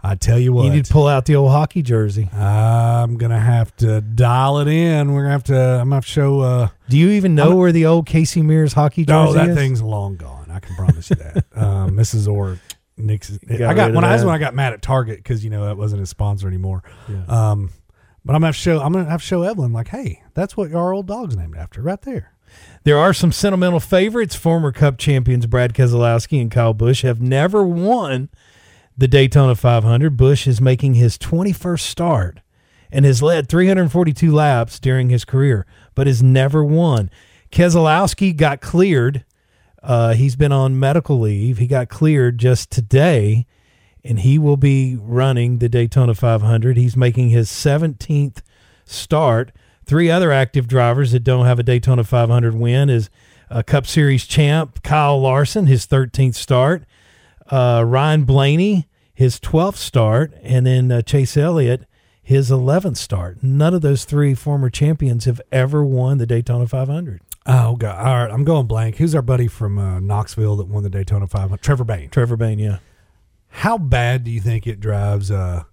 I tell you what. You need to pull out the old hockey jersey. I'm going to have to dial it in. We're going to have to, I'm going to have to show. Uh, Do you even know I'm, where the old Casey Mears hockey jersey is? No, that is? thing's long gone. I can promise you that. um, Missus Orr, Nick's. Got I got, when I was when I got mad at Target because, you know, that wasn't his sponsor anymore. Yeah. Um, but I'm going to have to show, I'm going to have to show Evelyn, like, hey, that's what our old dog's named after, right there. There are some sentimental favorites. Former Cup champions Brad Keselowski and Kyle Busch have never won the Daytona five hundred. Busch is making his twenty-first start and has led three hundred forty-two laps during his career, but has never won. Keselowski got cleared. Uh, he's been on medical leave. He got cleared just today, and he will be running the Daytona five hundred. He's making his seventeenth start. Three other active drivers that don't have a Daytona five hundred win is uh, Cup Series champ Kyle Larson, his thirteenth start. Uh, Ryan Blaney, his twelfth start, and then uh, Chase Elliott, his eleventh start. None of those three former champions have ever won the Daytona five hundred. Oh, God. All right, I'm going blank. Who's our buddy from uh, Knoxville that won the Daytona five hundred? Trevor Bayne. Trevor Bayne, yeah. How bad do you think it drives uh,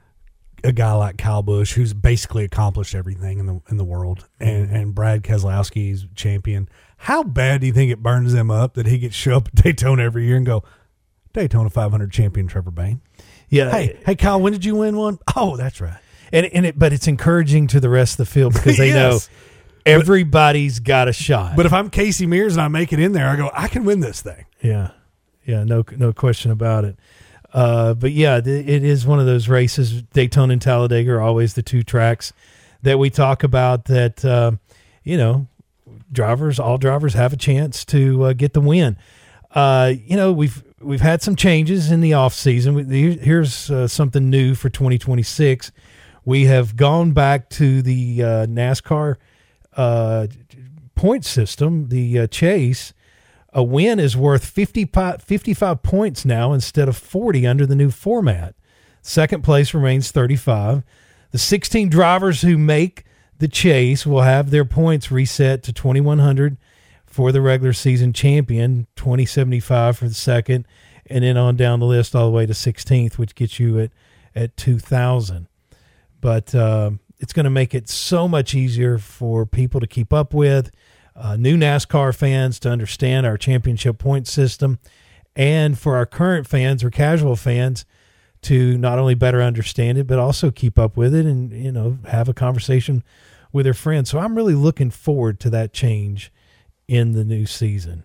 a guy like Kyle Busch, who's basically accomplished everything in the in the world, and, and Brad Keselowski's champion? How bad do you think it burns them up that he gets show up at Daytona every year and go, Daytona five hundred champion Trevor Bayne? Yeah. Hey, hey, Kyle, when did you win one? Oh, that's right. And and it, but it's encouraging to the rest of the field because they yes. know everybody's got a shot. But if I'm Casey Mears and I make it in there, I go, I can win this thing. Yeah, yeah, no, no question about it. Uh, but yeah, th- it is one of those races. Daytona and Talladega are always the two tracks that we talk about. That uh, you know, drivers, all drivers have a chance to uh, get the win. Uh, you know, we've we've had some changes in the off season. Here's uh, something new for twenty twenty-six. We have gone back to the uh, NASCAR uh, point system, the uh, chase. A win is worth fifty-five, fifty-five points now instead of forty under the new format. Second place remains thirty-five. The sixteen drivers who make the chase will have their points reset to twenty-one hundred for the regular season champion, twenty seventy-five for the second, and then on down the list all the way to sixteenth, which gets you at, at two thousand. But uh, it's going to make it so much easier for people to keep up with, uh, new NASCAR fans to understand our championship point system, and for our current fans or casual fans to not only better understand it, but also keep up with it and, you know, have a conversation with their friends. So I'm really looking forward to that change in the new season.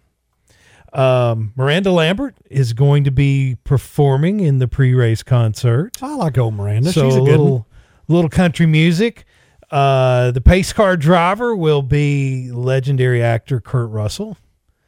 Um, Miranda Lambert is going to be performing in the pre-race concert. I like old Miranda. So She's a, a good little, one. little country music. Uh, the pace car driver will be legendary actor Kurt Russell.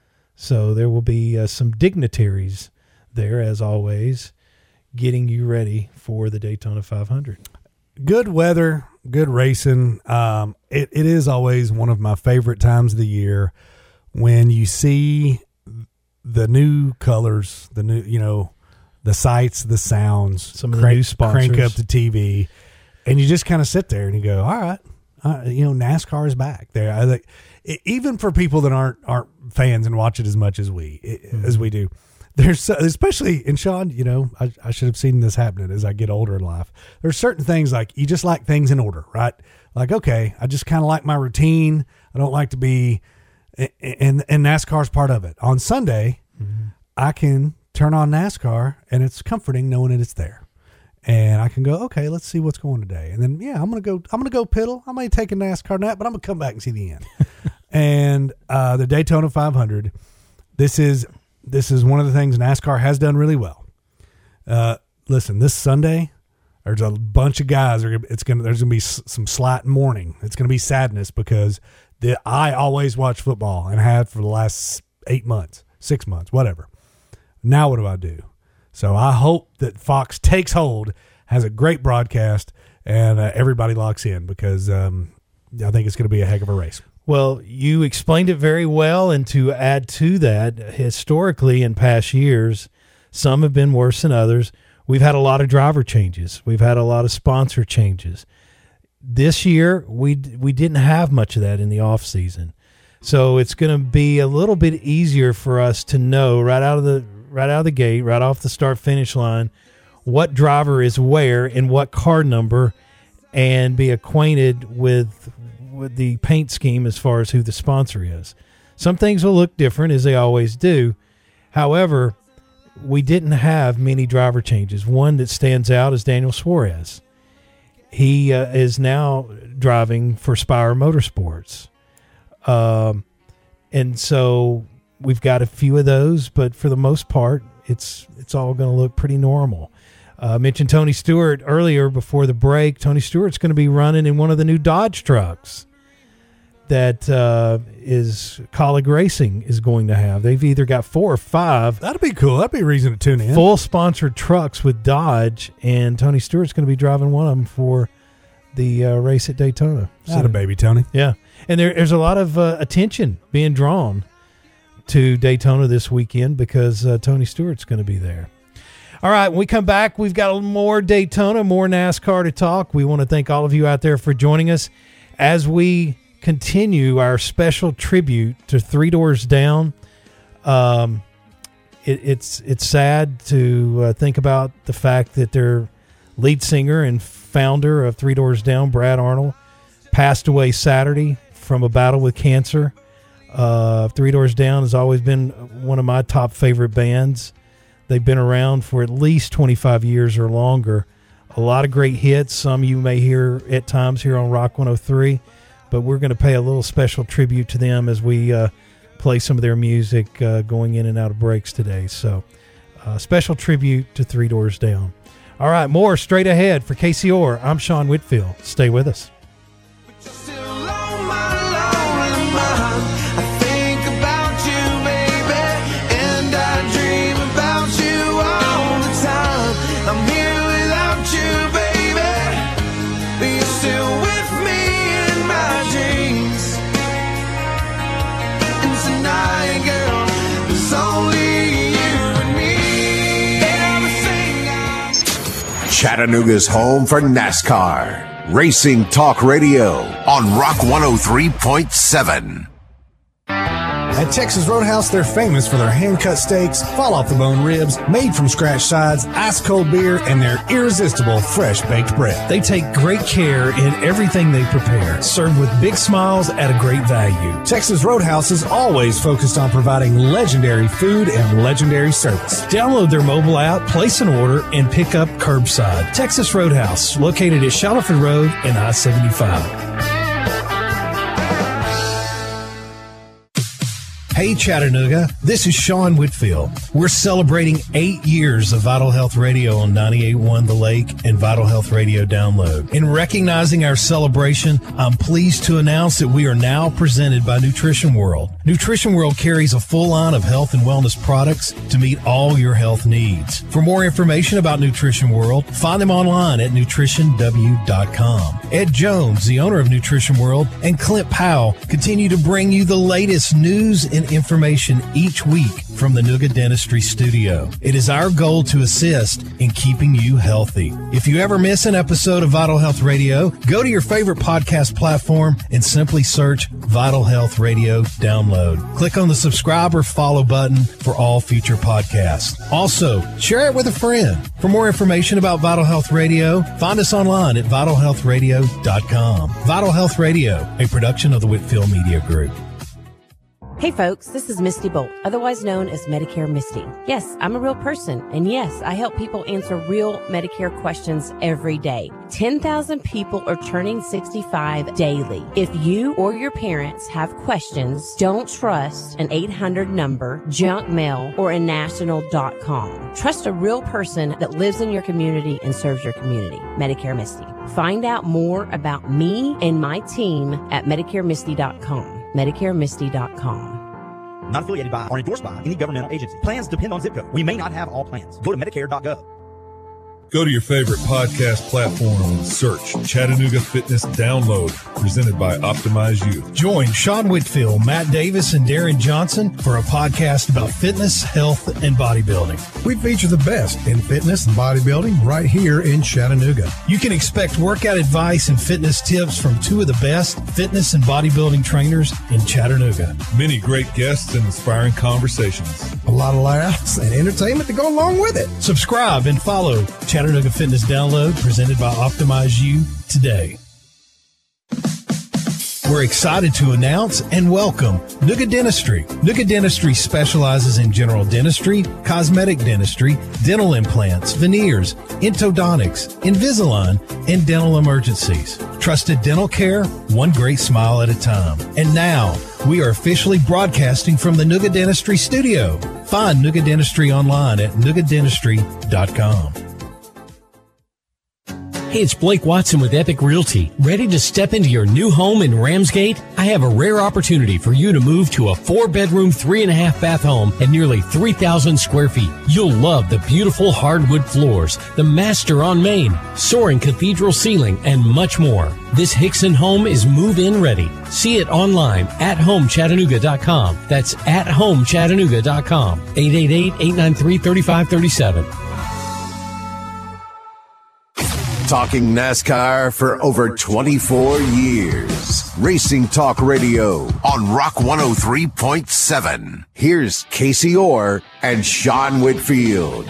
So there will be uh, some dignitaries there, as always, getting you ready for the Daytona five hundred. Good weather, good racing. Um, it, it is always one of my favorite times of the year when you see the new colors, the new, you know, the sights, the sounds, some of the crank, new sponsors. Crank up the T V, and you just kind of sit there and you go, all right, uh, you know, NASCAR is back there. I think it, even for people that aren't aren't fans and watch it as much as we mm-hmm. as we do. There's so, especially, and Sean, you know, I, I should have seen this happening as I get older in life. There's certain things like you just like things in order, right? Like, okay, I just kind of like my routine. I don't like to be, and, and NASCAR's part of it. On Sunday, mm-hmm. I can turn on NASCAR and it's comforting knowing that it's there. And I can go, okay, let's see what's going today. And then, yeah, I'm going to go, I'm going to go piddle. I may take a NASCAR nap, but I'm going to come back and see the end. And uh, the Daytona five hundred, this is, This is one of the things NASCAR has done really well. Uh, listen, this Sunday, there's a bunch of guys. Are, it's gonna there's gonna be s- some slight mourning. It's gonna be sadness because the, I always watch football and have for the last eight months, six months, whatever. Now what do I do? So I hope that Fox takes hold, has a great broadcast, and uh, everybody locks in because um, I think it's going to be a heck of a race. Well, you explained it very well, and to add to that, historically in past years, some have been worse than others. We've had a lot of driver changes. We've had a lot of sponsor changes. This year, we we didn't have much of that in the off season, so it's going to be a little bit easier for us to know right out of the right out of the gate, right off the start finish line, what driver is where and what car number, and be acquainted with, with the paint scheme as far as who the sponsor is. Some things will look different, as they always do. However, we didn't have many driver changes. One that stands out is Daniel Suarez. He uh, is now driving for Spire Motorsports. Um, and so we've got a few of those, but for the most part, it's it's all going to look pretty normal. I uh, mentioned Tony Stewart earlier before the break. Tony Stewart's going to be running in one of the new Dodge trucks that uh, is Colleague Racing is going to have. They've either got four or five. That'd be cool. That'd be a reason to tune in. Full sponsored trucks with Dodge, and Tony Stewart's going to be driving one of them for the uh, race at Daytona. Not a baby, Tony. Yeah. And there, there's a lot of uh, attention being drawn to Daytona this weekend because uh, Tony Stewart's going to be there. All right, when we come back, we've got more Daytona, more NASCAR to talk. We want to thank all of you out there for joining us as we continue our special tribute to Three Doors Down. Um, it, it's it's sad to uh, think about the fact that their lead singer and founder of Three Doors Down, Brad Arnold, passed away Saturday from a battle with cancer. Uh, Three Doors Down has always been one of my top favorite bands. They've been around for at least twenty-five years or longer. A lot of great hits. Some you may hear at times here on Rock one oh three. But we're going to pay a little special tribute to them as we uh, play some of their music uh, going in and out of breaks today. So uh, special tribute to Three Doors Down. All right, more straight ahead. For Casey Orr, I'm Sean Whitfield. Stay with us. Chattanooga's home for NASCAR. Racing Talk Radio on Rock one oh three point seven. At Texas Roadhouse, they're famous for their hand-cut steaks, fall-off-the-bone ribs, made-from-scratch sides, ice-cold beer, and their irresistible fresh-baked bread. They take great care in everything they prepare, served with big smiles at a great value. Texas Roadhouse is always focused on providing legendary food and legendary service. Download their mobile app, place an order, and pick up curbside. Texas Roadhouse, located at Shallowford Road and I seventy-five. Hey Chattanooga, this is Sean Whitfield. We're celebrating eight years of Vital Health Radio on ninety-eight point one The Lake and Vital Health Radio Download. In recognizing our celebration, I'm pleased to announce that we are now presented by Nutrition World. Nutrition World carries a full line of health and wellness products to meet all your health needs. For more information about Nutrition World, find them online at nutrition w dot com. Ed Jones, the owner of Nutrition World, and Clint Powell continue to bring you the latest news and information each week from the Nooga Dentistry Studio. It is our goal to assist in keeping you healthy. If you ever miss an episode of Vital Health Radio, go to your favorite podcast platform and simply search Vital Health Radio Download. Click on the subscribe or follow button for all future podcasts. Also, share it with a friend. For more information about Vital Health Radio, find us online at vital health radio dot com. Vital Health Radio, a production of the Whitfield Media Group. Hey folks, this is Misty Bolt, otherwise known as Medicare Misty. Yes, I'm a real person, and yes, I help people answer real Medicare questions every day. ten thousand people are turning sixty-five daily. If you or your parents have questions, don't trust an eight hundred number, junk mail, or a national dot com. Trust a real person that lives in your community and serves your community. Medicare Misty. Find out more about me and my team at medicare misty dot com. medicare misty dot com. Not affiliated by or endorsed by any governmental agency. Plans depend on zip code. We may not have all plans. Go to medicare dot gov. Go to your favorite podcast platform and search Chattanooga Fitness Download, presented by Optimize Youth. Join Sean Whitfield, Matt Davis, and Darren Johnson for a podcast about fitness, health, and bodybuilding. We feature the best in fitness and bodybuilding right here in Chattanooga. You can expect workout advice and fitness tips from two of the best fitness and bodybuilding trainers in Chattanooga. Many great guests and inspiring conversations. A lot of laughs and entertainment to go along with it. Subscribe and follow Chattanooga Fitness Download presented by Optimize You today. We're excited to announce and welcome Nooga Dentistry. Nooga Dentistry specializes in general dentistry, cosmetic dentistry, dental implants, veneers, endodontics, Invisalign, and dental emergencies. Trusted dental care, one great smile at a time. And now, we are officially broadcasting from the Nooga Dentistry studio. Find Nooga Dentistry online at nooga dentistry dot com. Hey, it's Blake Watson with Epic Realty. Ready to step into your new home in Ramsgate? I have a rare opportunity for you to move to a four-bedroom, three and a half bath home at nearly three thousand square feet. You'll love the beautiful hardwood floors, the master on main, soaring cathedral ceiling, and much more. This Hickson home is move-in ready. See it online at home chattanooga dot com. That's at home chattanooga dot com. eight eight eight, eight nine three, three five three seven. Talking NASCAR for over twenty-four years. Racing Talk Radio on Rock one oh three point seven. Here's Casey Orr and Sean Whitfield.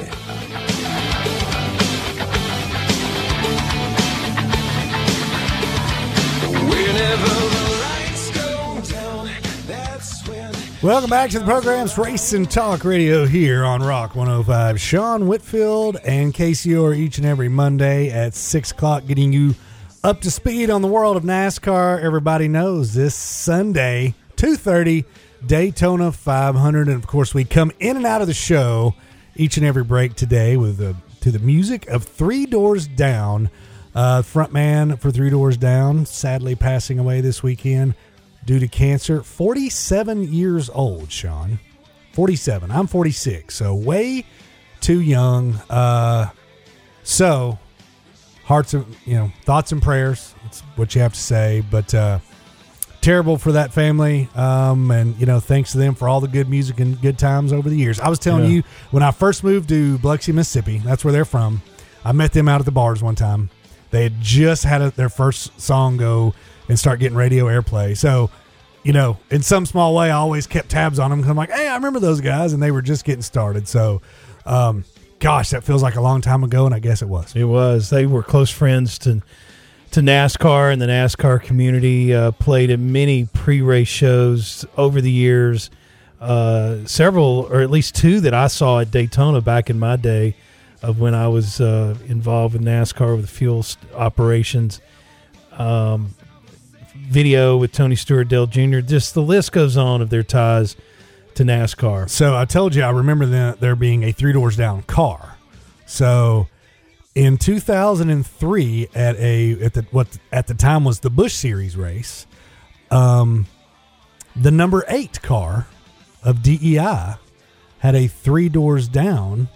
Welcome back to the program's Racing Talk Radio here on Rock one oh five. Sean Whitfield and Casey Orr each and every Monday at six o'clock, getting you up to speed on the world of NASCAR. Everybody knows this Sunday, two thirty, Daytona five hundred. And, of course, we come in and out of the show each and every break today with the, to the music of Three Doors Down. Uh, frontman for Three Doors Down, sadly passing away this weekend due to cancer. forty-seven years old, Sean. forty-seven. I'm forty-six, so way too young. Uh, so, hearts and, you know, thoughts and prayers. That's what you have to say. But uh, terrible for that family. Um, and, you know, thanks to them for all the good music and good times over the years. I was telling yeah. you, when I first moved to Biloxi, Mississippi, that's where they're from, I met them out at the bars one time. They had just had a, their first song go and start getting radio airplay. So, you know, in some small way, I always kept tabs on them because I'm like, hey, I remember those guys, and they were just getting started. So, um, gosh, that feels like a long time ago, and I guess it was. It was. They were close friends to to NASCAR and the NASCAR community, uh, played in many pre-race shows over the years, uh, several, or at least two that I saw at Daytona back in my day of when I was uh, involved with NASCAR with fuel st- operations. Um, video with Tony Stewart, Dale Junior Just the list goes on of their ties to NASCAR. So I told you, I remember the, there being a Three Doors Down car. So in two thousand three, at a at the what at the time was the Busch Series race, um, the number eight car of D E I had a Three Doors Down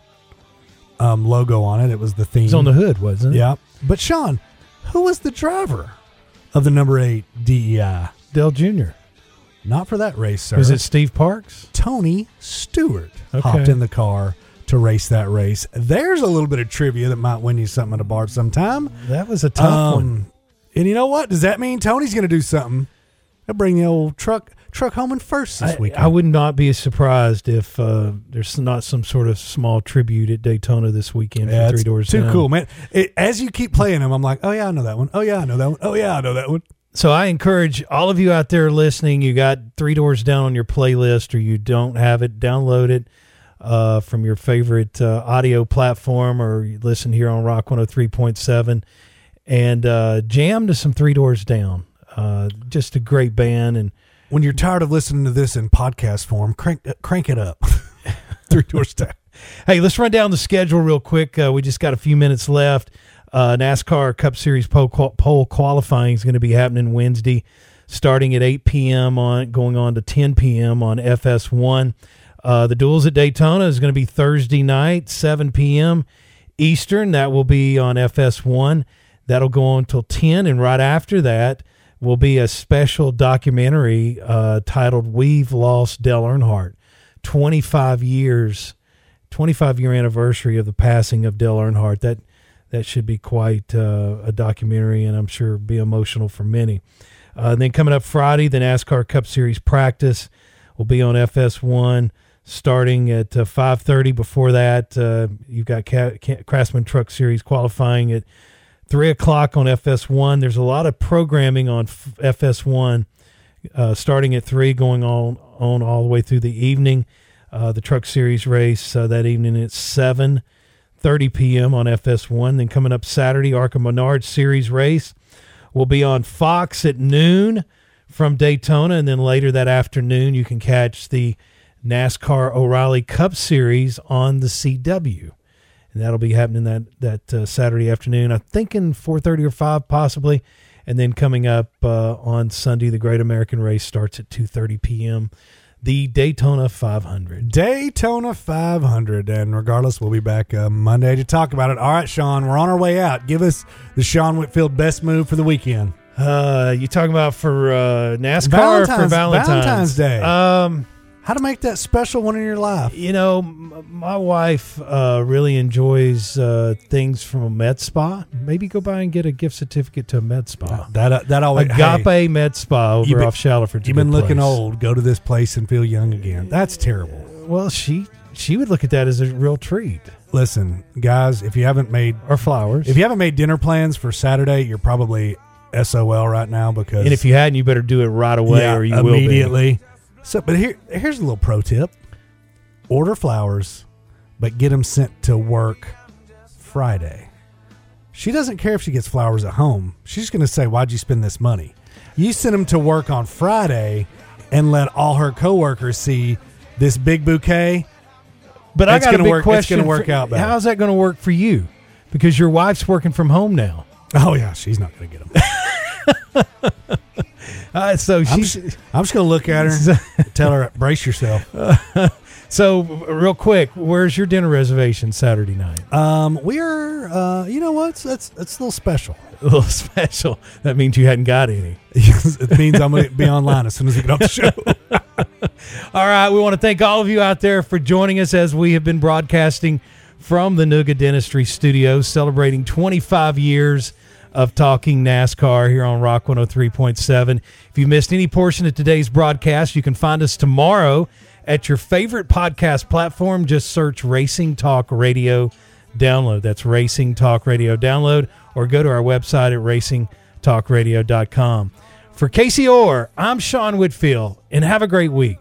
um, logo on it. It was the theme. It was on the hood, wasn't it? Yeah. But Sean, who was the driver of the number eight D E I? Dale Junior Not for that race, sir. Was it Steve Parks? Tony Stewart okay. hopped in the car to race that race. There's a little bit of trivia that might win you something at a bar sometime. That was a tough um, one. And you know what? Does that mean Tony's going to do something? He'll bring the old truck truck home in first this I, weekend. I would not be surprised if uh, there's not some sort of small tribute at Daytona this weekend yeah, for Three Doors too Down. Cool, man. It, as you keep playing them, I'm like, oh, yeah, I know that one. Oh, yeah, I know that one. Oh, yeah, I know that one. So I encourage all of you out there listening, you got Three Doors Down on your playlist or you don't have it, download it uh, from your favorite uh, audio platform, or you listen here on Rock one oh three point seven and uh, jam to some Three Doors Down. Uh, just a great band. And when you're tired of listening to this in podcast form, crank crank it up. Three Doors Down. Hey, let's run down the schedule real quick. Uh, we just got a few minutes left. Uh, NASCAR Cup Series pole, pole qualifying is going to be happening Wednesday, starting at eight p.m. on going on to ten p.m. on F S one. Uh, the duels at Daytona is going to be Thursday night, seven p.m. Eastern. That will be on F S one. That'll go on till ten, and right after that will be a special documentary uh, titled "We've Lost Dale Earnhardt." twenty-five years, twenty-five year anniversary of the passing of Dale Earnhardt. That That should be quite uh, a documentary, and I'm sure be emotional for many. Uh, then coming up Friday, the NASCAR Cup Series practice will be on F S one. starting at uh, five thirty. Before that, uh, you've got Ca- Ca- Craftsman Truck Series qualifying at three o'clock on F S one. There's a lot of programming on F- F S one uh, starting at three, going on, on all the way through the evening. Uh, the Truck Series race uh, that evening at seven thirty p.m. on F S one. Then coming up Saturday, ARCA Menard Series race will be on Fox at noon from Daytona. And then later that afternoon, you can catch the NASCAR O'Reilly Cup Series on the C W. And that'll be happening that, that uh, Saturday afternoon. I'm thinking four thirty or five possibly. And then coming up uh, on Sunday, the Great American Race starts at two thirty p.m. The Daytona five hundred. Daytona five hundred. And regardless, we'll be back uh, Monday to talk about it. All right, Sean, we're on our way out. Give us the Sean Whitfield best move for the weekend. Uh, you talking about for uh, NASCAR Valentine's, or for Valentine's? Valentine's Day. Um, How to make that special one in your life. You know, m- my wife uh, really enjoys uh, things from a med spa. Maybe go by and get a gift certificate to a med spa. That uh, that always Agape hey, Med Spa over been, off Shallowford. You've been looking place. old. Go to this place and feel young again. That's terrible. Well, she she would look at that as a real treat. Listen, guys, if you haven't made or flowers, if you haven't made dinner plans for Saturday, you're probably S O L right now because. And if you hadn't, you better do it right away, yeah, or you immediately. will immediately. So, but here, here's a little pro tip: order flowers, but get them sent to work Friday. She doesn't care if she gets flowers at home. She's going to say, "Why'd you spend this money?" You send them to work on Friday, and let all her coworkers see this big bouquet. But I got a big work, question. It's going to work for, out better. How's that going to work for you? Because your wife's working from home now. Oh yeah, she's not going to get them. Uh, so I'm she's, just, I'm just going to look at her and tell her, brace yourself. Uh, so, real quick, where's your dinner reservation Saturday night? Um, we're, uh, you know what? That's, that's a little special. A little special. That means you hadn't got any. It means I'm going to be online as soon as we get off the show. All right. We want to thank all of you out there for joining us as we have been broadcasting from the Nuga Dentistry Studios, celebrating twenty-five years of talking NASCAR here on Rock one oh three point seven. If you missed any portion of today's broadcast, you can find us tomorrow at your favorite podcast platform. Just search Racing Talk Radio Download. That's Racing Talk Radio Download, or go to our website at racing talk radio dot com. For Casey Orr, I'm Sean Whitfield, and have a great week.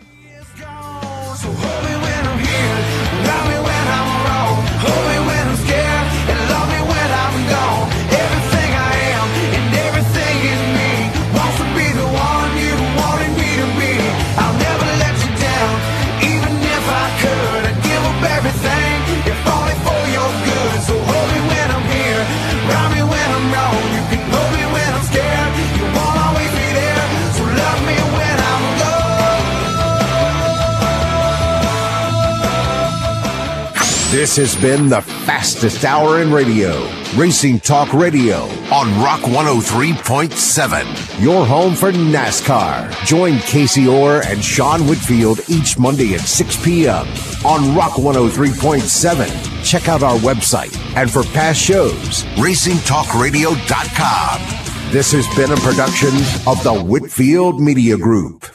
This has been the fastest hour in radio. Racing Talk Radio on Rock one oh three point seven. Your home for NASCAR. Join Casey Orr and Sean Whitfield each Monday at six p.m. on Rock one oh three point seven. Check out our website. And for past shows, racing talk radio dot com. This has been a production of the Whitfield Media Group.